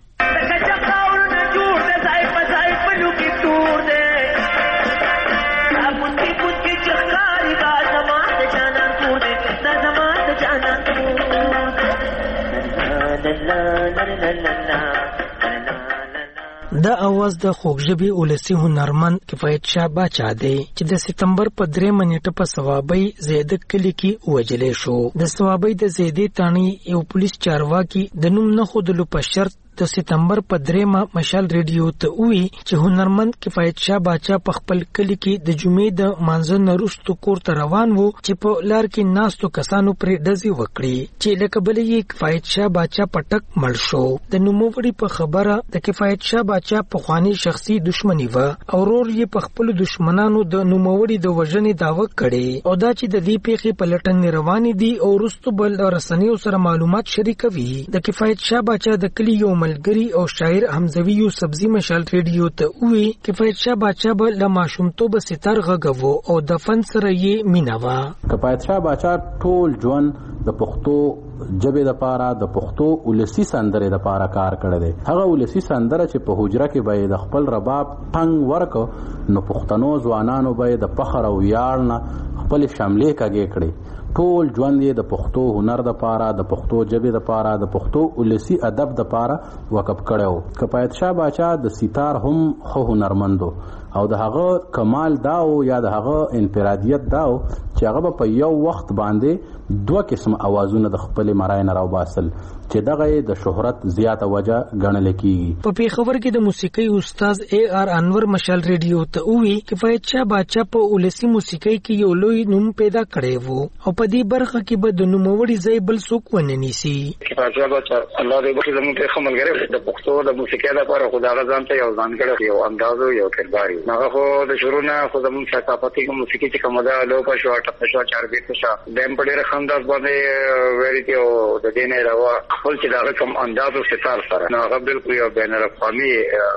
دا اواز د خوږژبي ولسی هنرمند کفایت شاه باچا دی چې د سپتمبر په 3 نیټه په ثوابي زیده کلی کې وجلې شو د ثوابي د زیدې تانی یو پولیس چارواکي د نوم نه خودلو په شرط د سپتمبر په 3 مشال ریډیو ته وی چې هنرمند کفایت شاه باچا په خپل کلی کې د جمعې د مانځه نرستو کور ته روان وو چې په لار کې ناستو کسانو پر ډزې وکړي چې لکه بلې کفایت شاه باچا پټک مړ شو د نوموړي په خبره د کفایت شاه باچا په خواني شخصي دښمنی و او ورور یې په خپل دښمنانو د نوموړي د وژنې داوا کړي او دا چې د دې پیښې په لټن روان دي او رستو بل رسنیو سره معلومات شریکوي د کفایت شاه باچا د کلی یو ملګری او شاعر حمزوی یوسفزی مشال ریډیو ته وی کفایت شاه باچا به له ماشومتوب ستر غږو او د فن سره یې مینا وا کفایت شاه باچا ټول ژوند د پښتو جبه د پاره د پښتو ولسی سندره د پاره کار کړی دی هغه ولسی سندره چې په حجره کې به د خپل رباب ټنګ ورک نو پښتنو ځوانانو به د فخر او ویاړ نه خپل شاملې کاږي کړي ټول ژوند یې د پښتو هنر د پاره د پښتو ژبې د پاره د پښتو ولسی ادب د پاره وقف کړو کفایت شاه باچا د سیتار هم خو هنرمندو او د هغه کمال داو یا د هغه انفرادیت داو چې هغه په یو وخت باندې دوه قسم اوازونه د خپل مرای نه راو باسل چې دغه د شهرت زیاته وجه ګڼل کیږي په پیښور کې د موسیقي استاد اے آر انور مشال ریډیو ته وی کفایت شاه باچا په ولسی موسیقي کې یو لوی نوم پیدا کړی وو او په دې برخه کې به د نوموړي ځای بل څوک ونه نیسي کفایت شاه باچا الله دې وکړي زموږ ته خملګری د پښتو د موسیقي لپاره خدای ځان ته یو ځانګړی یو انداز یو کردار هغه خو د شروع نه خو زموږ ثقافتي موسیقي چې کومه ده لو په شو ټپ شو چاربي شو دیم په ډېر خنداز باندې ویریټي او د دینه راو خپل چې دا کوم انداز او ستار سره نو هغه بالکل یو بین الاقوامي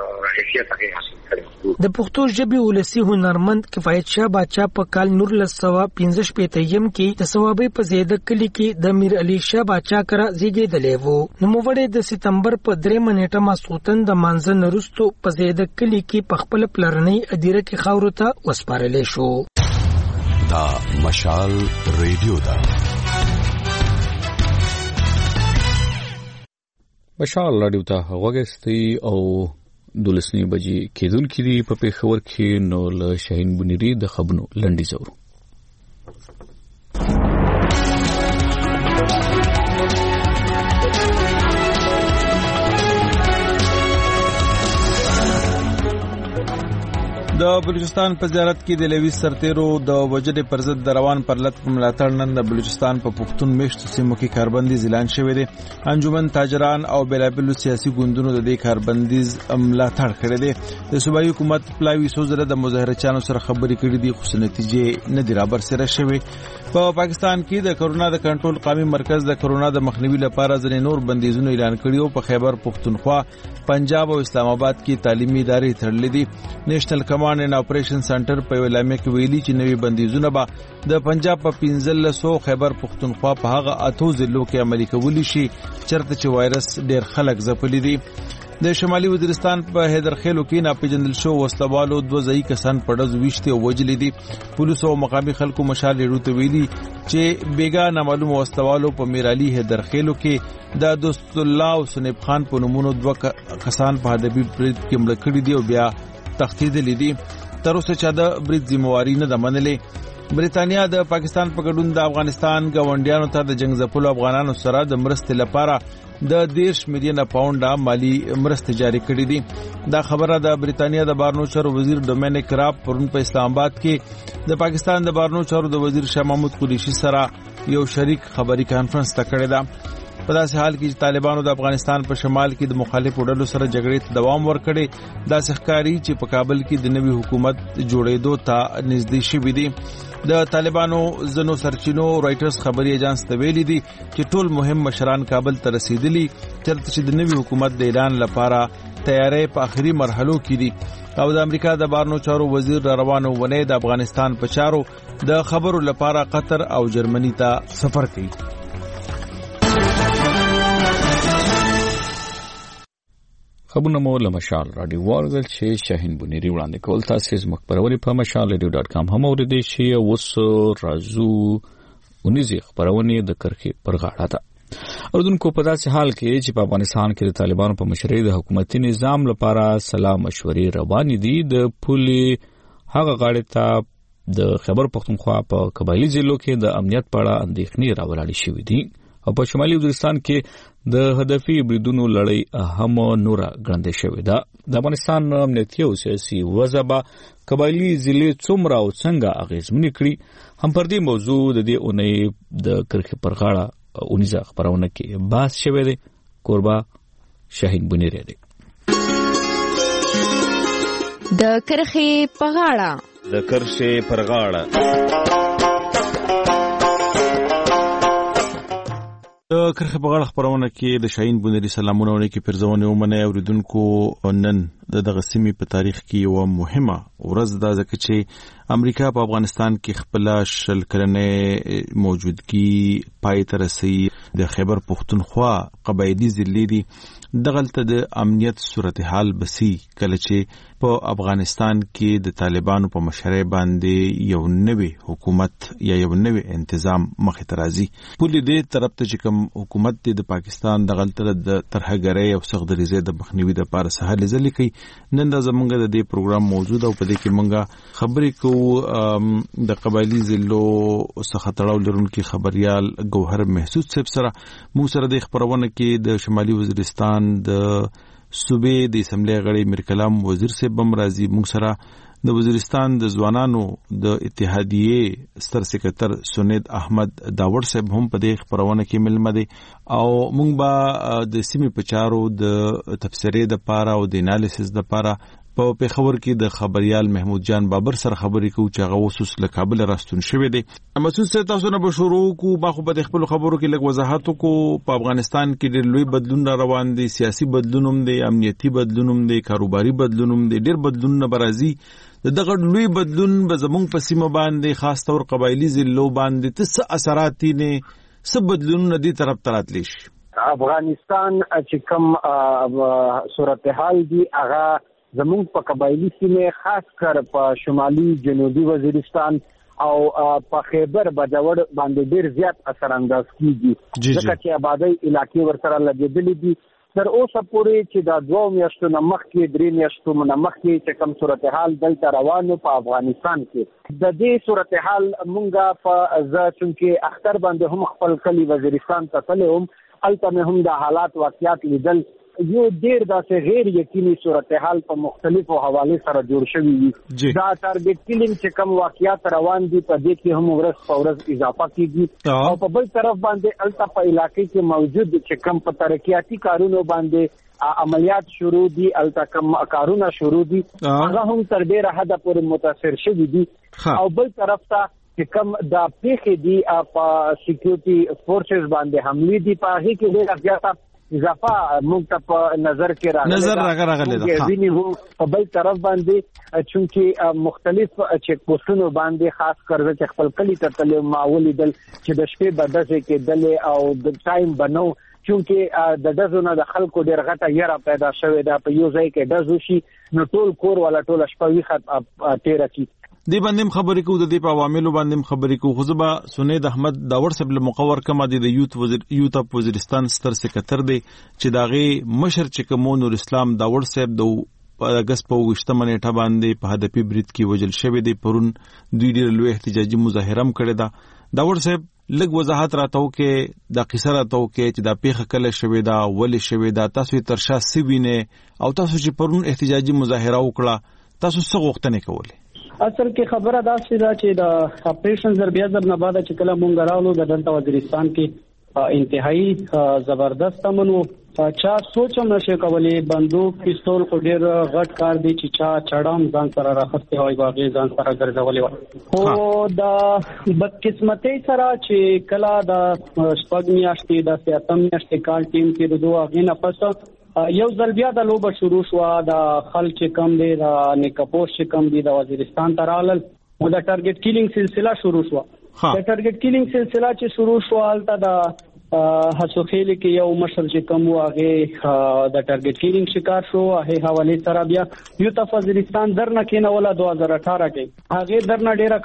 حیثیت حاصل کړی د پښتو ژبې ولسی هنرمند کفایت شاه باچا په کال 1915 کې د ثوابي په زیده کلی کې د میر علي شاه باچا کرا زیږیدلی وو نو موږ د سپتمبر په 3 نیټه ماسوتن د مانځه نرستو په زیده کلی کې په خپل پلرنۍ ادیره کې خاورو ته وسپارل شو دا مشال ریډیو دا مشال رادیو ته غوږی او 12 بجې کېدونکې دي په پیښور کې. نو له شاهین بنيري د خبرونو لنډیز اورو. د بلوچستان په زیارت کې د لوي سرتیرو د وجدې پر ضد د روان پرلط په ملاتړ نن د بلوچستان په پښتون میشتو سیمو کې کاربندیز اعلان شوی دی. انجمن تاجران او بېلابېلو سیاسي ګوندونو د دې کاربندیز ملاتړ کړی دی. د صوبایي حکومت پلاوي سوزره د مظاهره چانو سره خبرې کړې دي خو نتیجې نه دي رابرسېره شوې. په پاکستان کې د کرونا د کنټرول قومي مرکز د کرونا د مخنیوي لپاره ځینې نور بندیزونه اعلان کړي او په خیبر پختونخوا، پنجاب او اسلام آباد کې تعلیمي ادارې تړلې دي. نېشنل کمانډ اینڈ اپریشن سنټر په اعلامیه کې ویلي چې نوي بندیزونه به د پنجاب په 1500 خیبر پختونخوا په هغه 8 ضلعو کې عملي کولی شي چرته چې وایرس ډېر خلک ځپلي دي. د شمالي وزیرستان په حیدرخیلو کې ناپېژندل شو وسلوالو 2 ځایي کسان په ډز ویشتي او وجلي دي. پولیسو او مقامي خلکو مشال لري ویلي چې بیګا نامعلوم وسلوالو په میرالي حیدرخیلو کې د دوست الله او سنیب خان په نومونو 2 کسان په هدفي برید کې مړ کړي دي او بیا تختیدلي دي. تر اوسه چا د برید ذمہواری نه ده منلې. بریتانیا د پاکستان په ګډون د افغانستان ګاونډیانو ته د جنگ ځپلو افغانانو سره د مرستې لپاره د 10 میلیون پاونډه مالی مرستې جاری کړې دي. دا خبره د بریتانیا د بارنو چارو وزیر ډومینیک راب پرون په اسلام آباد کې د پاکستان د بارنو چارو د وزیر شاه محمود قریشي سره یو شریک خبري کانفرنس ته کړې ده. په داسې حال کې چې طالبانو د افغانستان په شمال کې د مخالفو ډلو سره جګړې ته دوام ورکړي، داسې ښکاري چې په کابل کې د نوي حکومت جوړېدو ته نږدې شوي دي. د طالبانو ځینو سرچینو رائټرز خبري ایجنس ته ویلي دي چې ټول مهم مشران کابل ته رسیدلي چرته چې د نوي حکومت د اعلان لپاره تیاری په آخري مرحلو کې دي. او د امریکا د بارنو چارو وزیر روانو ونی د افغانستان په چارو د خبرو لپاره قطر او جرمني ته سفر کوي. خبرونه مو له مشال رادیو ورغل چې شاهین بنيري وړاندې کول. تاسو زموږ خبرونه په mashalradio.com هم اوریدئ شئ. اوس راځو ونیزي خبرونه د کرخي پر غاړه ده. اردوونکو په داسې حال کې چې په افغانستان کې د طالبانو په مشرۍ د حکومتي نظام لپاره سلا مشورې روانې دي. د پولې هغه غاړې ته د خیبر پختونخوا په قبایلی ضلعو کې د امنیت په اړه اندېښنې راولاړې شوې دي او په شمالي وزیرستان کې د هدفي بریدونو لړۍ هم نوره ګړندې شوې ده. د افغانستان امنیتي او سیاسي وضع به قبایلی ضلع څومره او څنګه اغېزمنې کړي، هم پر دې موضوع د دې اونۍ د کرخې پر غاړه اونیزه خبرونه کې بحث شوی دی. کوربه شاهین بنيري دی. د کرخې په غاړه د کرخې پر غاړه د کرخې په غاړه خبرونه کې د شاهین بنيري سلامونه ونکي پرځونه ومنه اوریدونکو. نن دغه سیمې په تاریخ کې یو مهمه ورځ ده ځکه چې امریکا په افغانستان کې خپل 10 کلنې موجودګي پای ته رسي. د خیبر پختونخوا قبایلی ضلع دي دغلته د امنیت صورتحال بسی کله چې په افغانستان کې د طالبانو په مشرۍ باندې یو نوی حکومت یا یو نوی تنظیم مخې ته راځي. پولې دې طرف ته چې کوم حکومت د پاکستان دغلته د ترهګرۍ او سغدریزۍ د مخنیوي لپاره سهل ځلې کوي. نن دا زمونږ د دې پروګرام موجود او په دې کې مونږه خبرې کوو د قبایلی ضلعو څخه تړاو لرونکي خبريال ګوهر محسود صاحب سره. موږ سره د خبرونه کې د شمالي وزیرستان د صوبې د اسمبلی غړي میر کلام وزیر صاحب بم راځي. موږ سره د وزیرستان د ځوانانو د اتحادیې ستر سکرټر سنید احمد داوړ صاحب هم په دې خبرونه کې ملمه دي او موږ به د سیمې په چارو د تفسیرې د پاره او د انالیسس د پاره په پیښور کې د خبريال محمود جان بابر سره خبرې کوو چې هغه وسوس له کابل راستون شوی دی. مسعود صاحب تاسو نه به شروع کو باخو په خپل خبرو کې لږ وضاحت کو. په افغانستان کې ډېر لوی بدلون روان دي، سیاسي بدلون هم دي، امنیتي بدلون هم دي، کاروباري بدلون هم دي، ډېر بدلون برازي. دغه لوی بدلون به زموږ په سیمه باندې خاص طور قبایلی ضلعو باندې څه اثرات دي، څه بدلون دي طرف تراتلی شي. افغانستان چې کوم صورتحال دي هغه زمونږ په قبایلی سیمه خاص کر په شمالي جنوبي وزیرستان او په خیبر بجوړ باندې ډیر زیات اثر انداز کیږي ځکه چې آبادی علاقې ورسره لګیدلې دي تر اوسه پورې چې د 2 میاشتو نه مخکې 3 میاشتو نه مخکې چې کوم صورتحال دلته روانو په افغانستان کې د دې صورتحال مونږه په ځکه اختر باندې هم خپل کلی وزیرستان ته تلهم الته هم د حالات واقعیت لیدل یو ډیر داسې غیر یقیني صورتحال په مختلفو حواله سره جوړ شوی وي دا ټارګټ کیلینګ چې کوم واقعیت روان دي په دې کې هم ورځ په ورځ اضافه کیږي او په بل طرف باندې الته په علاقې کې موجود چې کوم په ترقیاتي کارونو باندې عملیات شروع دي الته کوم کارونه شروع دي هغه هم تر ډیره حد پورې متاثر شوي دي او بل طرف ته چې کوم د پیښې دي په سکیورټي فورسز باندې حمله دي په هغه کې ډیره زیاته اضافه موږ ته په نظر کې راغلی ده ویني هم په بل طرف باندې چونکی مختلف چیک پوسټونو باندې خاص کر چې خپل کلی ته تل معول دل چې د شپې بدسه کې دل او د ټایم بنو چونکی د دزونه د خلکو ډیر غټه یره پیدا شوې ده په یو ځای کې دزو شي نو ټول کور ولا ټول شپه وی خط تیر کی دی باندې خبرې کوو د دې په عواملو باندې خبرې کوو خو زبا سنید احمد داور صاحب له مقور کما د یوت اپ وزیرستان ستر سکرټر دی چې داغه مشر چې کوم نور اسلام داور صاحب د اگست په 28 نیټه باندې په هدفي برید کې وجل شوی دی پرون دوی ډیر لوی احتجاجي مظاهره هم کړې ده داور صاحب لږ وضاحت راتاو کې د قصه راتاو کې چې دا پیښه کله شوی دا ولې شوی دا تاسو ترشا سوینه او تاسو چې پرون احتجاجي مظاهره وکړه تاسو څه غوښتنه کولې اصل کې خبره دا چې د اپریشن ضربیه ضرب نه بعد چې کله مونږ راولو د دلته وزیرستان کې انتهایی زبردست منو چا سوچم نشه کولی بندوق پستول خو ډیر غټ کار دی چې چا چړام ځان سره راخسته وای واغې ځان سره ګرځولې و خو د بدقسمتۍ سره چې کلا د شپږ میاشتې د 7 میاشتې کال ټیم کې د دوه غینه پس یو ځل بیا د لوبه شروع شو د خلک کم دی د نکپوش کم دی د وزیرستان ترالل او د ټارګټ کیلینګ سلسله شروع شو د ټارګټ کیلینګ سلسله چې شروع شو الته د حسوخیل کې یو مشر چې کوم واغه د ټارګټ کیلینګ شکار شو هغه حواله سره بیا یو ته وزیرستان درنه کینه ولا 2018 کې هغه درنه ډیره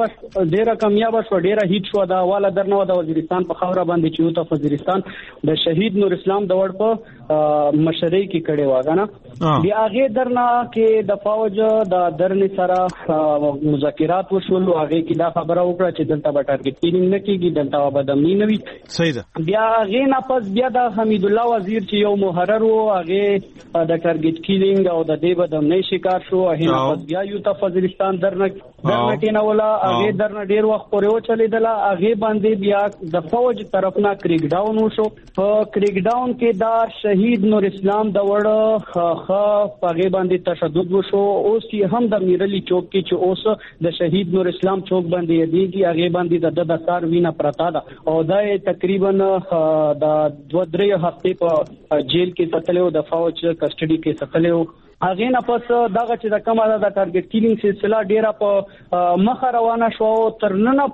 کامیاب شو ډیره هیڅ شو دا والا درنه د وزیرستان په خوره باندې چې یو ته وزیرستان د شهید نور اسلام د وړ په مشرۍ کې کړي واغنه بیا هغه درنه کې د فوج د درنې سره مذاکرات وشول هغه کې دا خبره وکړه چې دلته به ټارګټ کیلینګ نه کیږي دلته به دمنی نه وي صحیح ده بیا غینا پس بیا د حمید الله وزیر چې یو محرر وو هغه د ټارګټ کیلینګ او د دې بدمنۍ شکار شو هغه پس بیا یو ته وزیرستان درنه کینه ولا هغه درنه ډیر وخت پورې و چلیدله هغه باندې بیا د فوج طرف نه کریک ډاون وشو په کریک ډاون کې دا شهید نور اسلام د وړ هغه باندې تشدد وشو اوس هم د میرلی چوک کې چې اوس د شهید نور اسلام چوک باندې دیږي هغه باندې د سار وینا پرتا ده او دا تقریبا د 2-3 هفته په جیل کې ساتلو د فوج کسټډي کې ساتلو هغه نه پس دغه چې د کومه د ټارګټ کیلینګ سلسله ډیره په مخ روانه شو تر نن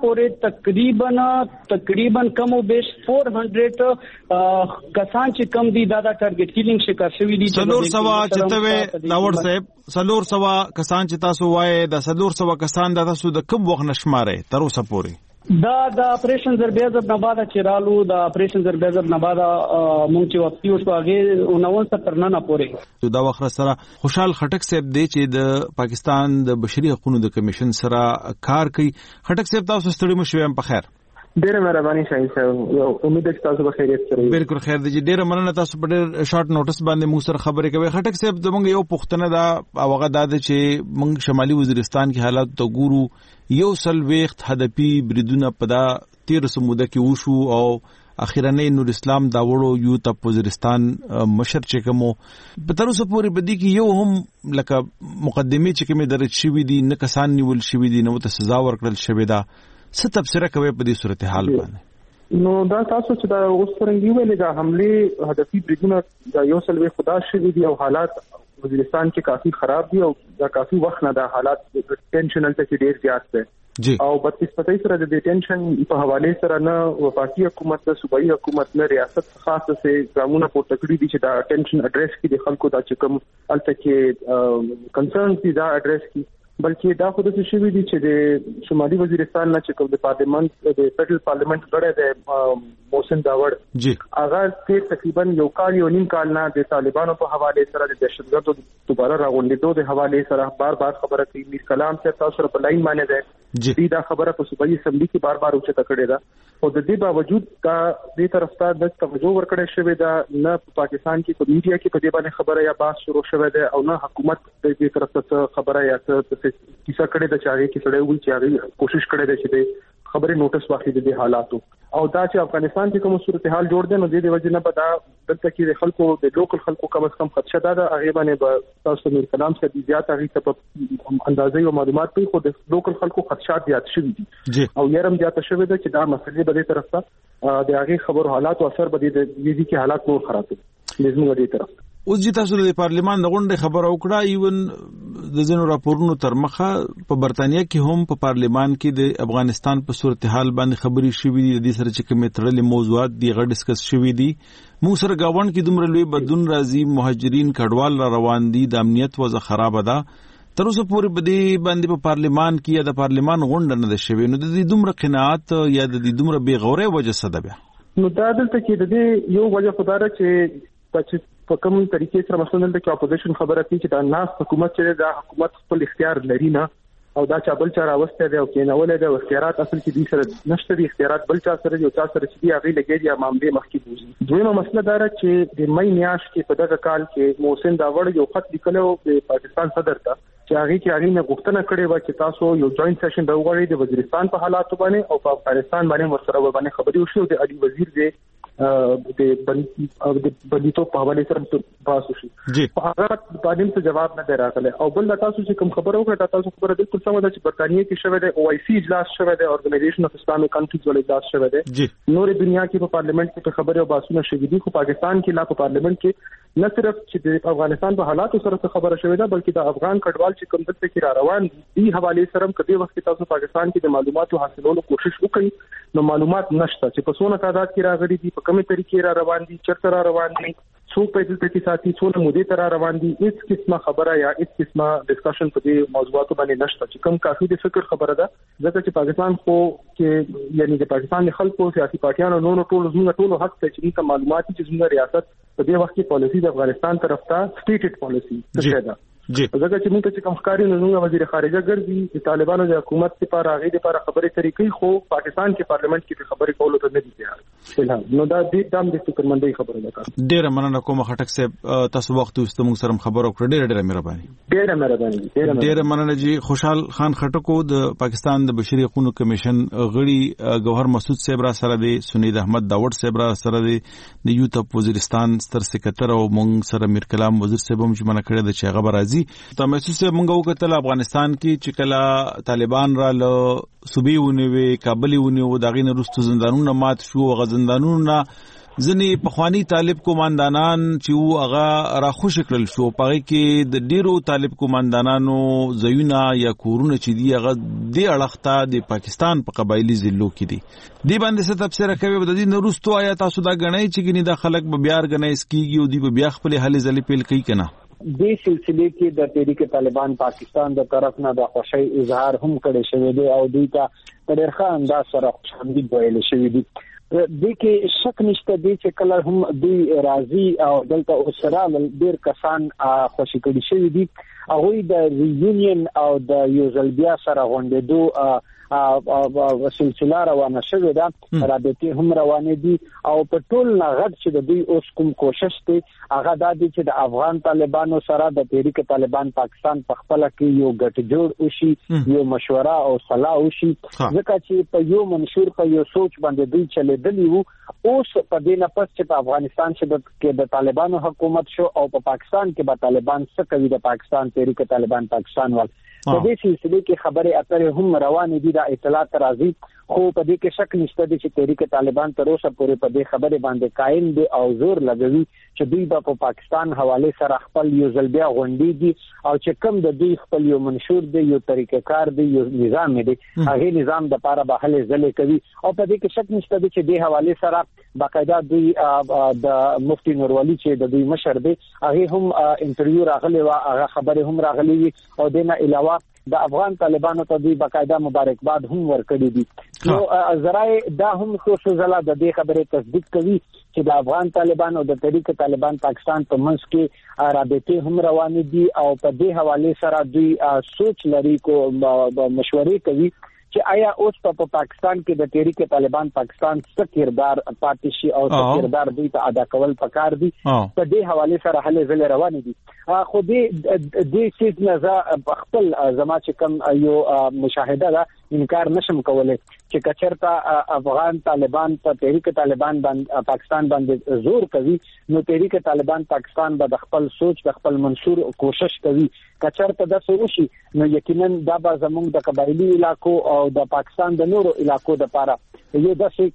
پورې تقریبا کم او بیش 400 کسان چې کم دي دا ټارګټ کیلینګ شکار شوی دي څلور سوا چتوي داور صاحب څلور سوا کسان چې تاسو وایي د څلور سوا کسان د تاسو د کوم وخت نشماره تر اوسه پورې دا د اپریشن ضربیه ضرب نه بعد چې رالو د اپریشن ضربیه ضرب نه بعد مونږ چې وقتی اوس هغه 99 تر نه پورې دا وخت سره خوشحال خټک صاحب دی چې د پاکستان د بشري حقوقو د کمیشن سره کار کوي خټک صاحب تاسو ستړي مو شوم په خیر ډیره مهرباني شاهین صاحب امید ده تاسو به خیریت سره بالکل خیر دی ډیره مننه تاسو په ډیر شارټ نوټس باندې موږ سره خبرې کوي خټک صاحب زموږ یو پښتنه دا هغه د چې موږ شمالي وزیرستان کې حالات ته ګورو یو سل وخت هدفي بریدونه په دا 13 موده کې وشو او اخیرنه نور اسلام دا وړو یو ته وزیرستان مشر چې کوم په تر اوسه پورې بدی کې یو هم لکه مقدمه چې کومه درج شوې دي نه کسان نیول شوې دي نو ته سزا ورکړل شوې ده څه تفسیر کوي په دې صورتحال باندې نو دا تاسو چې دا اوس څنګه ویلې دا حمله هدفي بریدونه دا یو سل وی خدا شوی دي او حالات وزیرستان کې کافي خراب دي او دا کافي وخت نه دا حالات ټینشنل ته ډیر زیات دي او 32 سره د ټینشن په حواله سره نه وفاقي حکومت ته صوبایي حکومت نه ریاست خاصه سه ګامونه پورته کړی دي چې دا ټینشن اډریس کړي د خلکو دا چې کوم الته کې کنسرنز دي دا اډریس کړي بلکې دا خو د څه شوی دي چې د شمالي وزیرستان نه چې کوم د پارلیمنت د فدرال پارلیمنت غړی د محسن داوړ هغه تقریبا یو کال یو نیم کال نه د طالبانو په حواله سره د دهشتګردو دوباره راغونډېدو د حواله سره بار خبره کوي. میر کلام چې تاسو سره په لاین باندې ده دا خبره په صوبایي اسمبلی کې بار اوچته کړې ده او د دې باوجود دا دې طرف ته د توجه ورکړې شوې ده نه په پاکستان کې په میډیا کې په دې باندې خبره یا بحث شروع شوه ده او نه حکومت د دې طرف ته خبره یا څه کیسه کړې ده چې هغه کې سړی وایي چې هغه کوشش کړې ده چې خبره نوټس واخلي د حالاتو او دا چې افغانستان کې کوم صورتحال جوړ دی نو د دې وجه نه به دا دلته کې د خلکو د لوکل خلکو کم از کم خدشه ده هغه باندې به تاسو میر کلام څخه زیات هغه په اندازې او معلومات په خو د لوکل خلکو خدشات زیات شوي دي او يرم زیات شوي ده چې دا مسلې به د طرف ته د هغه خبرو حالات او اثر به د دې کې حالات نور خراب دي لازم ودی طرف اوس چې تاسو د پارلیمان د غونډې خبره وکړه ایون د ځینو راپورونو تر مخه په برتانیا کې هم په پارلیمان کې د افغانستان په صورتحال باندې خبري شوې دي. د دې سره چې کومې تړلې موضوعات دي غږ ډیسکس شوې دي. موږ سره گاوند کې دومره لوی بدلون راځي مهاجرین کډوال را روان دي د امنیت وضع خراب ده تر اوسه پورې بدی باندې په پارلیمان کې یا د پارلیمان غونډه نه ده شوې نو د دې دومره قناعت یا د دې دومره بې غورۍ وجه څه ده بیا نو دا دلته کې د دې یو وجه خدای چې په کوم طریقې سره مثلا د اپوزیشن خبره کوي چې د ناس حکومت چې د حکومت خپل اختیار لري نه او دا چا بل چا راوسته دی او کینول دی او اختیارات اصل کې دي سره نشته دي اختیارات بل چا سره یو چا سره چې هغه لګي یا معاملې مخکې بوزي. دویمه مسله دا چې د مې میاشت کې په دغه کال کې محسن داوړ یو خط لیکلو د پاکستان صدر ته چې هغه نه غوښتنه کړې و چې تاسو یو جوائنٹ سیشن راوغړی د وزیرستان په حالاتو باندې او په افغانستان باندې ورسره باندې خبري وشو د علي وزیر د بندیتو په حواله سره تاسو شي په هغه باندې څه جواب نه دراغله او بل تاسو چې کوم خبرو کړه تاسو خبره د ټول سم ده چې برتانیې کې شوه د او آی سی اجلاس شوه د اورګنایزیشن اف اسلامیک کنټریز ول اجلاس شوه ده نور دنیا کې په پارلیمنت کې خبره او باسونه شوه دي خو پاکستان کې لا په پارلیمنت کې نه صرف چې د افغانستان په حالاتو سره خبره شوه ده بلکې د افغان کډوال چې کوم دلته کې را روان دي حواله سره کدي وخت تاسو پاکستان کې د معلوماتو حاصلولو کوشش وکړي نو معلومات نشته چې په څونه تعداد کې راغلي دي په کومه طریقې را روان دي چرته را روان دي څو په دې کې ساتي څو مودې تر روان دي هیڅ قسمه خبره یا هیڅ قسمه ډسکشن په دې موضوعاتو باندې نشته چې کوم کافي د فکر خبره ده ځکه چې پاکستان خو کې یعنی د پاکستان خلکو سیاسي پارټیانو نو ټول حق ته چې معلوماتي چې زموږ ریاست په دې وخت کې پالیسی د افغانستان طرف ته سټیټډ پالیسی ده ځکه چې موږ چې کوم ښکاری نو وزیر خارجه ګرځي د طالبانو د حکومت لپاره هغه لپاره خبرې طریقې خو پاکستان کې پارلیمنت کې خبرې کولو ته نه دي تیار نو دا د دام د فکرمندۍ خبره ده. ډېر مننه کوم خټک صاحب تاسو وخت اوس موږ سره خبرو کړې ډېر مهرباني مننه جی. خوشحال خان خټکو د پاکستان د بشري حقوقو کمیشن غړي گوهر مسعود صاحب را سره دي سنید احمد داوړ صاحب را سره دي د یوت اپ وزیرستان ستر سکرټر او موږ سره میر کلام وزیر صاحب هم چې منه کړی د چې هغه راځي تاسو سه مونږ وکړل افغانستان کې چې کله طالبان را له صوبې ونیوي کابل ونیو دغه نه رستو زندانونه مات شو غزندانونه ځنی پخوانی طالب کوماندانان چې هغه را خوش کړل شو پاره کې د ډیرو طالب کوماندانانو زیونه یا کورونه چې دی هغه د اړخته د پاکستان په قبایلی ضلعو کې دي دی باندې څه تفسیر کوي د دې نورستو آیا تاسو دا غنئ چې ګنې د خلک به بیا غنئ سکیږي او دی بیا خپل حل ځلې پیل کوي کنه دې سلسله کې د تحریک طالبان پاکستان د طرف نه د خوشي اظهار هم کړی شوی دی او دوی ته په ډېر انداز سره خوشامدي ویل شوی دی. د کې شک نشته دی چې کله هم دوی راضي او دلته اوسره ډېر کسان خوشي کړي شوی دي هغه د ریونین او د یوزلبیا سره غونډېدو سلسله روانه شوې ده رابطې هم روانې دي او په ټول نغد چې د دوی اوس کوم کوشش دی هغه دا دی چې د افغان طالبانو سره د تحریک طالبان پاکستان په خپل کې یو ګټ جوړ وشي یو مشوره او صلاح وشي ځکه چې په یو منشور په یو سوچ باندې دوی چلیدلی وو اوس په دې نه پس چې په افغانستان کې د طالبانو حکومت شو او په پاکستان کې به طالبان څه کوي د پاکستان تحریک طالبان پاکستان ول په دې سلسله کې خبره اترې هم روانې دي د اطلاعات راځي خو په دې کې شک نشته چې تحریک طالبان تر اوسه پورې په دې خبره باندې قائم دي او زور لګوي چې دوی په پاکستان حواله سره خپل یو ځلبیا غونډې دي او چې کوم د دوی خپل یو منشور دی یو طریقې کار دی یو نظام دی هغه نظام د لپاره به هلې ځلې کوي او په دې کې شک نشته چې د حواله سره باقاعده دوی د مفتی نورولي چې د دوی مشر دی هغه هم انټرویو راغلی و هغه خبره هم راغلی او دنه علاوه د افغان طالبانو ته دوی باقاعده مبارکباد هم ورکړي دي. نو زراي دا هم څو ځله د دې خبرې تصدیق کوي چې د افغان طالبانو او د تحریک طالبان پاکستان په منځ کې رابطې هم روانې دي او په دې حواله سره دوی سوچ لري کو مشورې کوي چې آیا اوس په پاکستان کې د تحریک طالبان پاکستان څه کردار پاتې شي او څه کردار دوی ته ادا کول پکار دي. په دې حواله سره هلې ځلې روانې دي. خو دې چیز نه خپل زما چې کوم یو مشاهده ده انکار نشم کولای چې کچرتا افغان طالبان په تحریک طالبان باندې پاکستان باندې زور کوي نو تحریک طالبان پاکستان به د خپل سوچ د خپل منشور کوشش کوي. کچرتا د سوشي نو یقینا دا به زموږ د قبایلی علاقو او د پاکستان د نورو علاقو د لپاره یو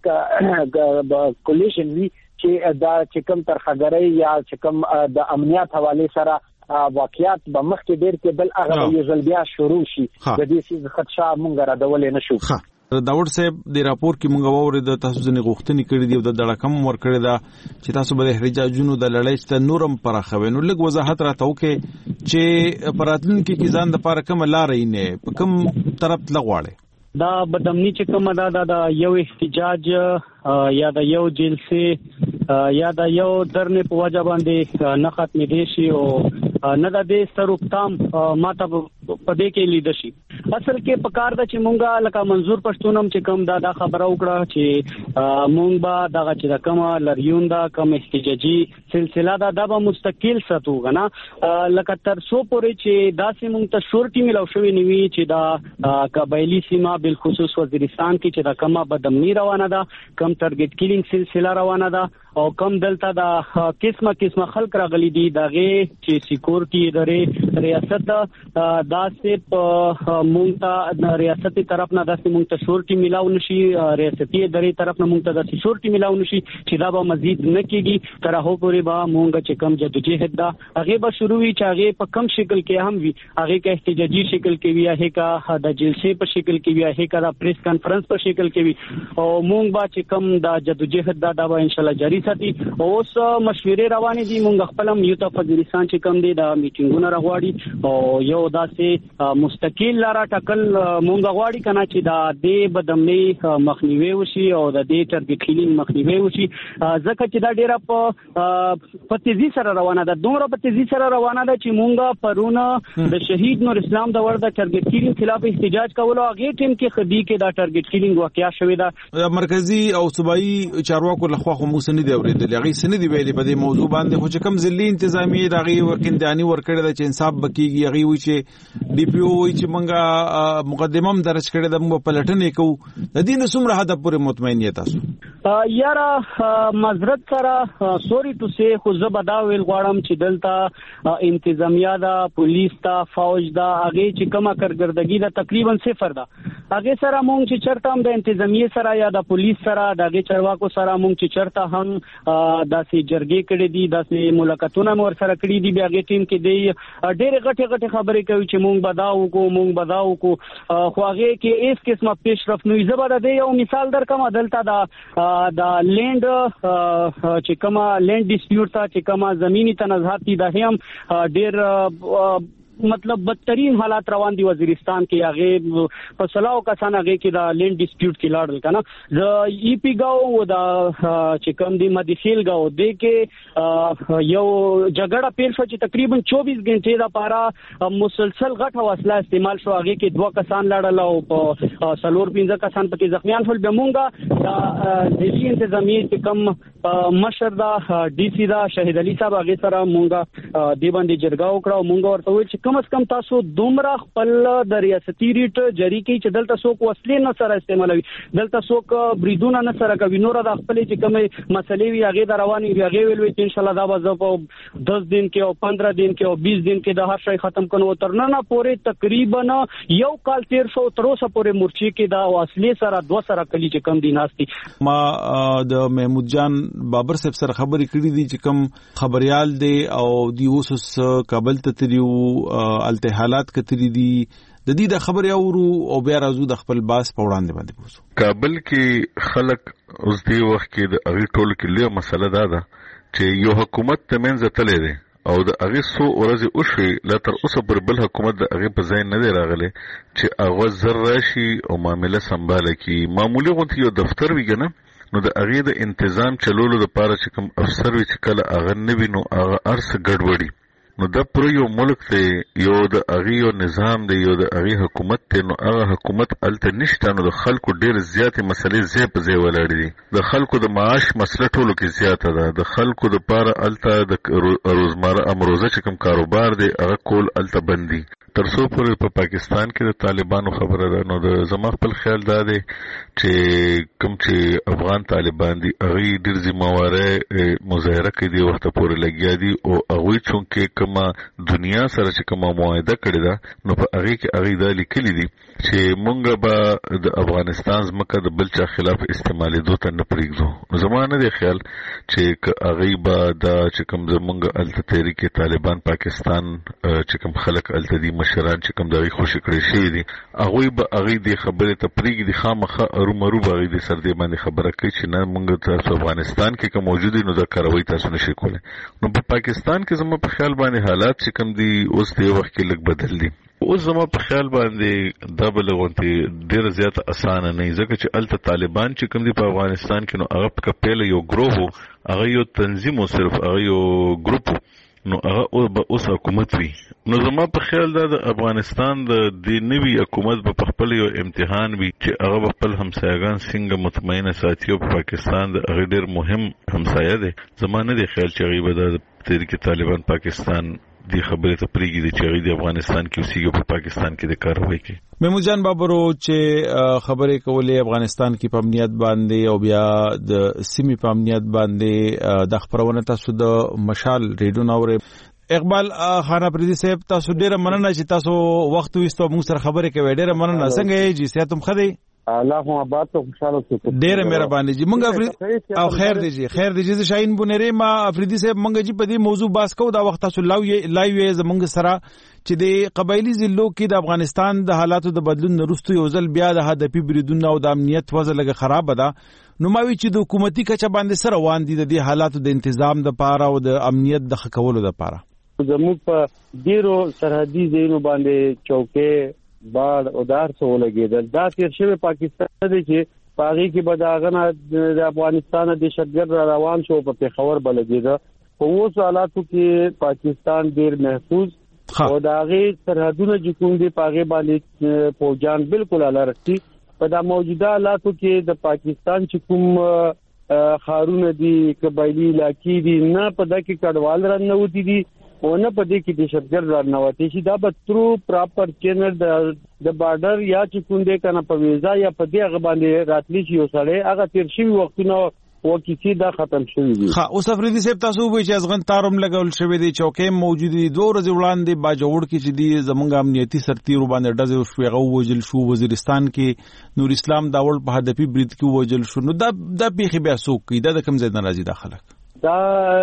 داسې کولیشن وی چې دا چې کوم ترخګرۍ یا چې کوم د امنیت حواله سره واقعیت به مخکې ډیر کې بل هغه یو ځل بیا شروع شي د دې څه خدشا مونږ را ډولې نشو. داوود صاحب د راپور کې مونږ وورید تاسو ځنې غوښتنې کړې دي او د دړکم ور کړې ده چې تاسو به احتجاجونو د لړۍ ست نورم پراخوي. نو لږ وضاحت راته وکړئ چې پراتلونکو کې ځان د لپاره کوم لارې نه په کوم طرف لغواړي. دا بدامنی چې کومه دا یو احتجاج یا د یو جلسه یا د یو درنې په وجه باندې نه ختمې دي شي او نه د دې سروکتام ماته په دې کې لید شي. اصل کې پکار د چې مونږه لکه منظور پښتونم چې کوم دا خبره وکړه چې مونږ به دغه چې کوم لریون دا کوم احتجاجي سلسله دا به مستقل ساتو غنا لکه تر څو پورې چې داسې مونږ ته شورټي ملو شوی نیوي چې دا قبایلی سیمه بل خصوص وزیرستان کې چې دا کومه بدامنی روانه ده کم ټارګټ کیلینګ سلسله روانه ده او کم دلته دا قسمه خلک راغلي دي دغه چې سکیورټي ادارې ریاست داسې په مونږ ته ریاستي طرف نه داسې مونږ ته شورټي ملاو نشي ریاستي ادارې طرف نه مونږ ته داسې شورټي ملاو نشي چې دا به مزید نه کیږي تر هغه پورې به مونږ چې کم جدوجہد دا هغه به شروع وي چې هغه په کم شکل کې هم وي هغه کې احتجاجي شکل کې وي هغه کا د جلسې په شکل کې وي هغه کا د پریس کانفرنس په شکل کې وي او مونږ به چې کم د جدوجہد دا به ان شاء الله جاری ساتي. اوس مشورې روانې دي مونږ خپل یو ته وزیرستان چې کم دي د میټینګونو راغواړي او یو داسې مستقل لاره ټاکل مونږ غواړي کنه چې دا د بدامنۍ مخنیوي وشي او د دې ټارګټ کیلینګ مخنیوي وشي ځکه چې دا ډیره په تیزی سره روانه ده دومره په تیزی سره روانه ده چې مونږ پرونه د شهید نور اسلام د ورده ټارګټ کیلینګ خلاف احتجاج کولو هغه ټیم کې خدي کې دا ټارګټ کیلینګ واقعیا شوې ده. مرکزی او صوبایي چارواکو لخوا خو موږ نه دی اوریدل هغه سن دی ویلي په دې موضوع باندې خو چې کوم ځلې انتظامی دغه وکندانی ورکړی د چې انصاف بکیږي هغه وی چې ډي پی او وی چې مونږه مقدمه هم درج کړی د موږ پلټنې کوو د دې نسوم راحت پورې مطمئنیت تاسو یاره معذرت سره سوري تو سه خو زبدا ویل غواړم چې دلته انتظامیه دا پولیس دا فوج دا هغه چې کومه کارګردګي دا تقریبا صفر ده هغه سره مونږ چې چرته هم د انتظامیه سره یا د پولیس سره دغه چرواکو سره مونږ چې چرته هم داسې جرګې کړې دي داسې ملاقاتونه مور سره کړې دي بیا هغه ټیم کې دی ډېر غټه خبرې کوي چې مونږ بداو کو خو هغه کې هیڅ قسمه پیشرفت نه زبر ده. یو مثال درکم دلته دا لینډ چې کومه لینډ ډیسپیوټ تا چې کومه زمینی تنازعات دي د هم ډېر مطلب بدترین حالات روان دي وزیرستان کې هغه په سلاو کسان هغه کې دا لینډ ډیسپیوټ کې لاړل کنه ز ای پی گاو دا چې کوم دی مدیخیل گاو د کې یو جګړه پیل شو چې تقریبا 24 غنټې دا پارا مسلسل غټه وسله استعمال شو هغه کې دوه کسان لاړل او په سلور 15 کسان پکې زخمیان شول بمونګه دا دلی انتظامی چې کوم مشر دا ډي سي دا شهید علي صاحب هغه سره مونږه دی باندې جرګه وکړه مونږ ورته وی چې کم از کم تاسو دومره خپل د ریاستي ریټ جاری کی چې دلته څوک وسلې نه سره استعمالوي دلته څوک بریدونه نه سره کوي نور د خپل چې کومه مسلې وی هغه د رواني وی هغه ویل ان شاء الله دا به په 10 دن کې او 15 دن کې او 20 دن کې د هر شي ختم کنو تر نه پورې تقریبا یو کال 1300 تر اوسه پورې مورچې کې دا وسلې سره دوه سره کلی چې کم دي ناشتي. ما د محمود جان بابر صاحب سره خبرې کړې دي چې کم خبريال دي او دی اوس کابل ته تریو الته حالات کتري دي د دې د خبرې اورو او بیا راځو د خپل باس په وړاندې باندې پوسو. کابل کې خلک اوس دی وخت کې د اغي ټول کې لوی مسله ده چې یو حکومت تمنځ تللی دی او د هغه سو ورځې اوشي لا تر اوسه پر بل حکومت د هغه په ځای نه دی راغلی چې هغه زر راشي او معاملې سمباله کی. معمولی غونډه یو دفتر ویګنه نو د هغه د تنظیم چلولو لپاره چې کوم افسر وي چې کله هغه نه وینو هغه ارس ګډوډي نو د پر یو ملک ته یو د هغه یو نظام دی یو د هغه حکومت ته نو هغه حکومت الته نشته نو د خلکو ډیر زیاتې مسلې زی په زی ولاړ دي. د خلکو د معاش مسله ټولو کې زیاته ده. د خلکو د پاره الته د روزمره امروزه چې کوم کاروبار دی هغه کول الته بندي. تر څو پورې په پاکستان کې د طالبانو خبره ده نو د زما خپل خیال دا دی چې کوم چې افغان طالبان دي هغه ډیر ذمہواره مظاهره کوي وخت پورې لګیا دي او هغه چونکې کومه دنیا سره چې کومه معاهده کړې ده نو په هغه کې هغه د لیکلي دي چې مونږ به د افغانستان ځمکه د بل چا خلاف استعمالي دوته نه پریږدو. نو زما نه دی خیال چې هغه به دا چې کوم زمونږ الته تحریک طالبان پاکستان چې کوم خلک الته دي مشران چې کوم دغه خوشی کړی شي دي هغه به هغه د خبره ته پریږدي خامخه ارومرو به هغه د سر دې باندې خبره کوي چې نه مونږ ته افغانستان کې کوم موجودي نو دا کاروي تاسو نشئ کولای. نو په پاکستان کې زما په خیال باندې حالات چې کوم دي اوس د وخت کې لږ بدل دي. اوس زما په خیال باندې دا بلغونتي ډیر زیات اسانه نه ځکه چې الته طالبان چې کوم دي په افغانستان کې نو هغه په پیله یو ګروه هغه یو تنظیم او صرف هغه یو ګروپ نو هغه اوس حکومت وي. نو زما په خیال دا د افغانستان د نوي حکومت په خپل یو امتحان وي چې هغه خپل همسایگان څنګه مطمئنه ساتي او په پاکستان د هغه ډیر مهم همسایه دی. زما نه دی خیال چې هغه د تحریک طالبان پاکستان دی خبره ته پریږدي چې هغه د افغانستان کې اوسېږي په پاکستان کې د کاروي کوي. محمود جان بابرو چې خبرې کولې افغانستان کې په امنیت باندې او بیا د سیمې په امنیت باندې د خبرونه تاسو د مشال ریډیو ناوړې اقبال خان افریدي صاحب تاسو ډیره مننه چې تاسو وخت وستو موږ سره خبرې کوي. ډیره مننه. څنګه یې جی صحتم خدي اللهم آباد ته خوشاله اوسئ. ډیره مهرباني جی. موږ او خیر دی جی شاهین بونری ما افریدي صاحب موږ جی په دې موضوع باس کو دا وخت تاسو لایو زموږ سره چې د قبایلی ضلعو کې د افغانستان د حالاتو د بدلون وروسته یو ځل بیا د هدفي بریدونو او د امنیت وضع لږه خراب ده. نو ماوي چې د حکومتي کچه باندې سره روان دي د دې حالاتو د تنظیم د پاره او د امنیت د خکولو د پاره. زموږ په ډیرو سرحدي ځایونو باندې چوکۍ باډ او دار څو لګیدل. دا تیر شوی پاکستان دی چې پاغي کې بداغنه د افغانستان د شګر روان شو په پیښور بلګیده. په اوس حالاتو کې پاکستان ډیر محفوظ او داغه سرحدونه چې کوم دي پاغي باندې فوجان بالکل الرتي. په دا موجوده حالاتو کې د پاکستان چې کوم خارونه دي قبایلی علاقې دي نه په دغه کډوال رانوتی دي او نه په دې کې د شګر رانوتی شي. دا به ترو پراپر چینل د بارډر یا چې کوم دې کنه په ویزا یا په دې هغه باندې راتلی شي او سره هغه تیر شي وختونه وکیسی دا ختم شوی دی. ها اوس افریدي صاحب تاسو وایي چې ازغن تارم لګول شوی دی چوکۍ موجود دي. 2 ورځې وړاندې باجوړ کې چې دی زمونږ امنیتي سرتیرو باندې ډزې شوې غو وجل شو. وزیرستان کې نور اسلام داول په هدفي برید کې وجل شو. نو دا پیخي بیا سوق کی دا کم زید ناراضي داخله دا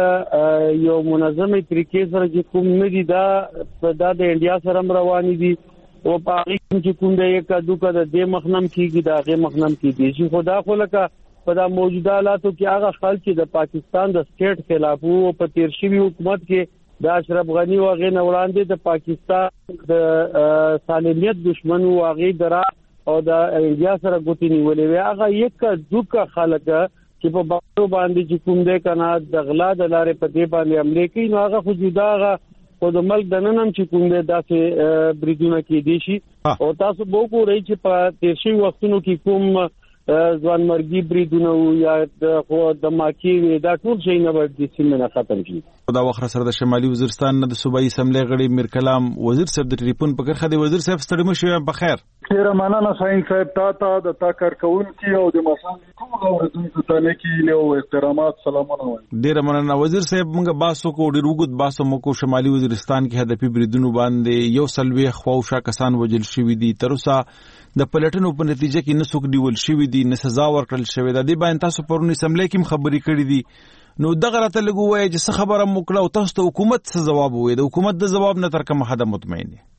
یو منظمه طریقې سره چې کوم نه دي دا د انډیا سره روان دي او په هغه چې کوم د یک دوکه د دې مخنم کیږي دا غي مخنم کیږي چې خدا خو لکه په دا موجوده حالاتو کې هغه خلک چې د پاکستان د سټیټ خلاف او په تیر شوی حکومت کې د اشرف غنی او غیر وړاندې د پاکستان د سالمیت دشمن او هغه درا او د انډیا سره ګوتی نیولې وي هغه یک دوکه خلک چې په باندې چې کوم دې کنه د غلا د لارې په دې باندې عملي کوي نو هغه خجودا هغه او د ملک د ننم چې کوم دې داسې بریدونه کې دي شي او تاسو به وګورئ چې په تیر شوی وختونو کې کوم ځوان مرګي بریدونه یا د ماکی دا ټول شي نه به د سیمه ختم شي. دا وخت سره د شمالي وزیرستان د صوبایي اسمبلی غړي میر کلام وزیر صاحب د ټلیفون په کړه د وزیر صاحب ستړي مشه په خیر. ډیر مننه ساين صاحب تا د تا کارکونکو او د مسان ټول اوردونکو ته لیکي له احترامات سلامونه وایم. ډیر مننه وزیر صاحب موږ باسو کو ډیر وګد باسو مو کو شمالي وزیرستان کې هدفي بریدونو باندې یو سلوي خواوشا کسان وجل شوی دي. تروسا د پلټنو په نتیجه کې نسوک دیول شوی دي نه سزا ورکړل شوی ده. دی باندې تاسو پرونی سملې کې خبري کړې دي نو دغه راته لګوي چې څه خبره موکړه او تاسو ته حکومت څه جواب وې د حکومت د جواب نه تر کومه حد مطمئن دي.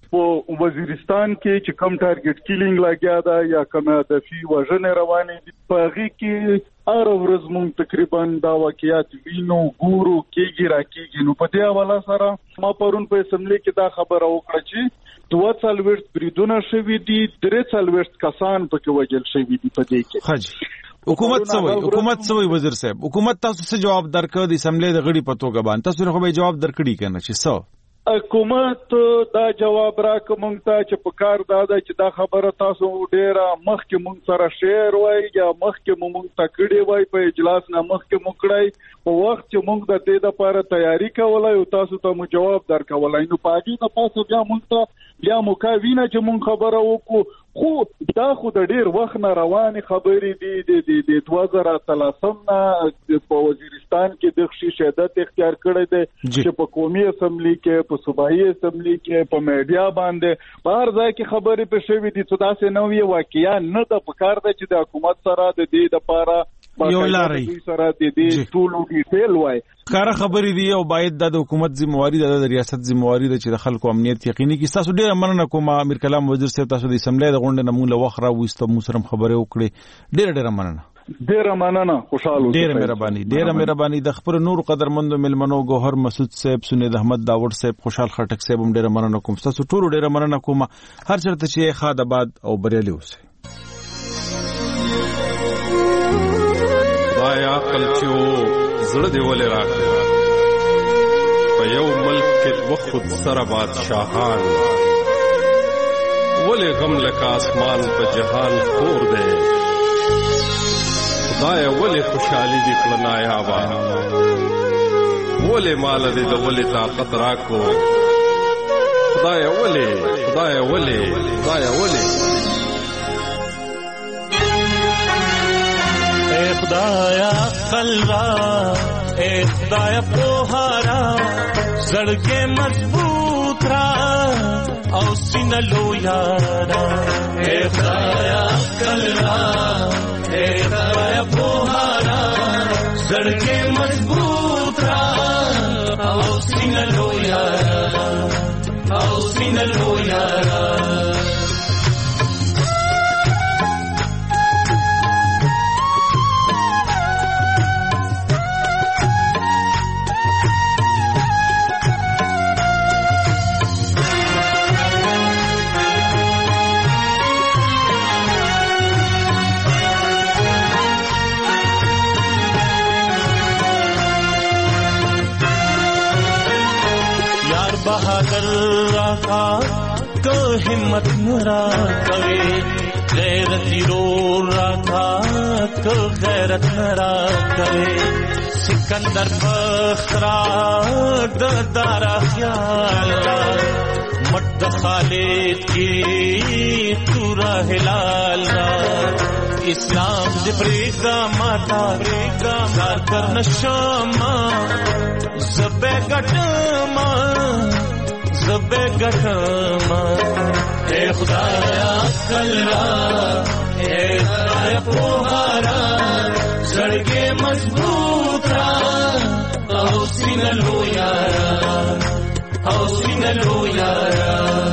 په وزیرستان کې چې کم ټارګټ کیلینګ لګیا دا یا کوم هدفي وژنې روانې دي په هغه کې هر ورځ مونږ تقریبا دا واقعیات وینو ګورو کېږي راکېږي. نو په دې حواله سره ما پرون په اسمبلی کې دا خبره وکړه چې 42 بریدونه شوي دي 43 کسان پکې وژل شوي دي په دې کې. حاجی حکومت سوي وزیر صاحب حکومت تاسو څه جواب درکړ د اسمبلی د غړي په توګه باندې تاسو خو به جواب درکړي کنه چې څه حکومت دا جواب راکړ مونږ ته چې په کار دا چې دا خبره تاسو ډیره مخکې مونږ سره شیر وای یا مخکې مونږ ته کړی وای په اجلاس نه مخکې مونږ کړی په وخت چې مونږ د دې لپاره تیاری کولای او تاسو ته مو جواب درکولای. نو پاګې نه پاسه بیا مونږ ته بیا مکاوینه چې مونږ خبره وکړو خو دا خو د ډیر وخت نه رواني خبرې دي د 2013 نه په وزیرستان کې د خصوصي شهادت اختیار کړی دی چې په قومي اسمبلی کې په صوبایي اسمبلی کې په میډیا باندې بهر ځای کې خبرې په شوې دي چې تاسو نو یو واقعیا نه د پکار دی چې د حکومت سره د دې لپاره یو لاري سره د دې ټول ډیټیل وای کار خبرې دي او باید د حکومت ذمہواری د ریاست ذمہواری د چې د خلکو امنیت یقیني کی تاسو ډیر مننه کوم امیر کلام وزیر صاحب تاسو د اسمبلی د غونډې نمونه وخره وسته مو سره خبرې وکړي ډیر مننه خوشاله ډیر مهرباني د خبر نور قدرمند ملمنو گوهر مسعود صاحب سنید احمد داوود صاحب خوشحال خټک صاحب هم ډیر مننه کوم تاسو ټول ډیر مننه کوم هر چرته چې خاد آباد او بریالي اوسئ. یا عقل چې زړه دی ولې راکړه په یو ملک کې وخت سره بادشاہان ولې غم لکه اسمان په جهان خور دی خدای ولې خوشحالي دې کړه نایابه ولې مال دې د ولې طاقت راکو خدای ولې خدایا قلبا اے خدایا پوهارا زړګې مضبوط را او سینه لو یارا اے خدایا قلبا اے خدایا پوهارا زړګې مضبوط را او سینه لو یارا बहादुर राखा को हिम्मत नरा कवे गैरती रो राखा को गैरत नरा कवे सिकंदर बखरा दारा ख्याल मट खालिद की तूरा हिलाल इस्लाम जिब्रीगा माता कर नशमा ज़बे गटमा ए खुदाया कलरा ए खुदाया पोहारा जड़गे मजबूत रा औसीन लो यारा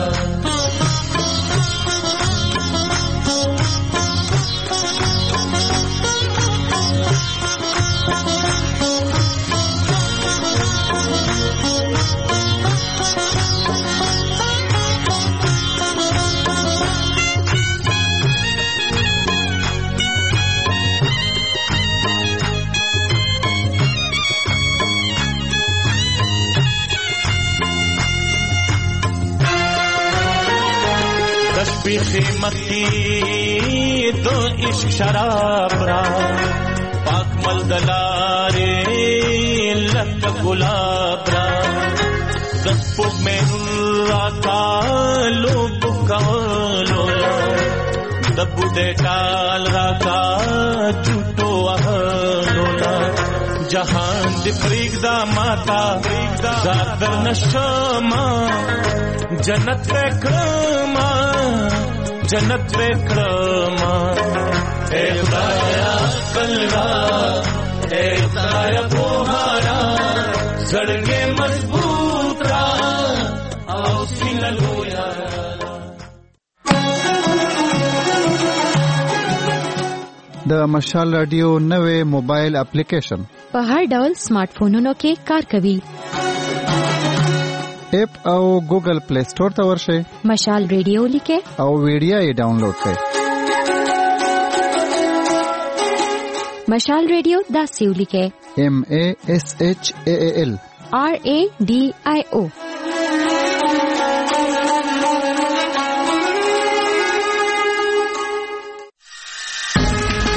खिदमत की दो इश्क शराब रा पाक मलदलारे लक गुलाब रा दस्पो में राता लोग कवलोला दबु दे टाल राता झूठो अहलोला जहान दी फ्रीगदा माता जादर नशमा जन्नत पे क्रमा ए खुदाया कलरा ए खुदाया पोहारा जड़गे मजबूत रा औसीन लो यारा د مشال رادیو نوې موبایل اپلیکیشن په هر ډول سمارټ فونونو کې کار کوي. اپ او ګوګل پلی سٹور ته ورشئ. مشال ریډیو لیکه او ویډیو یې ډاونلوډ کړئ. مشال ریډیو دا سیو لیکه MASHAL RADIO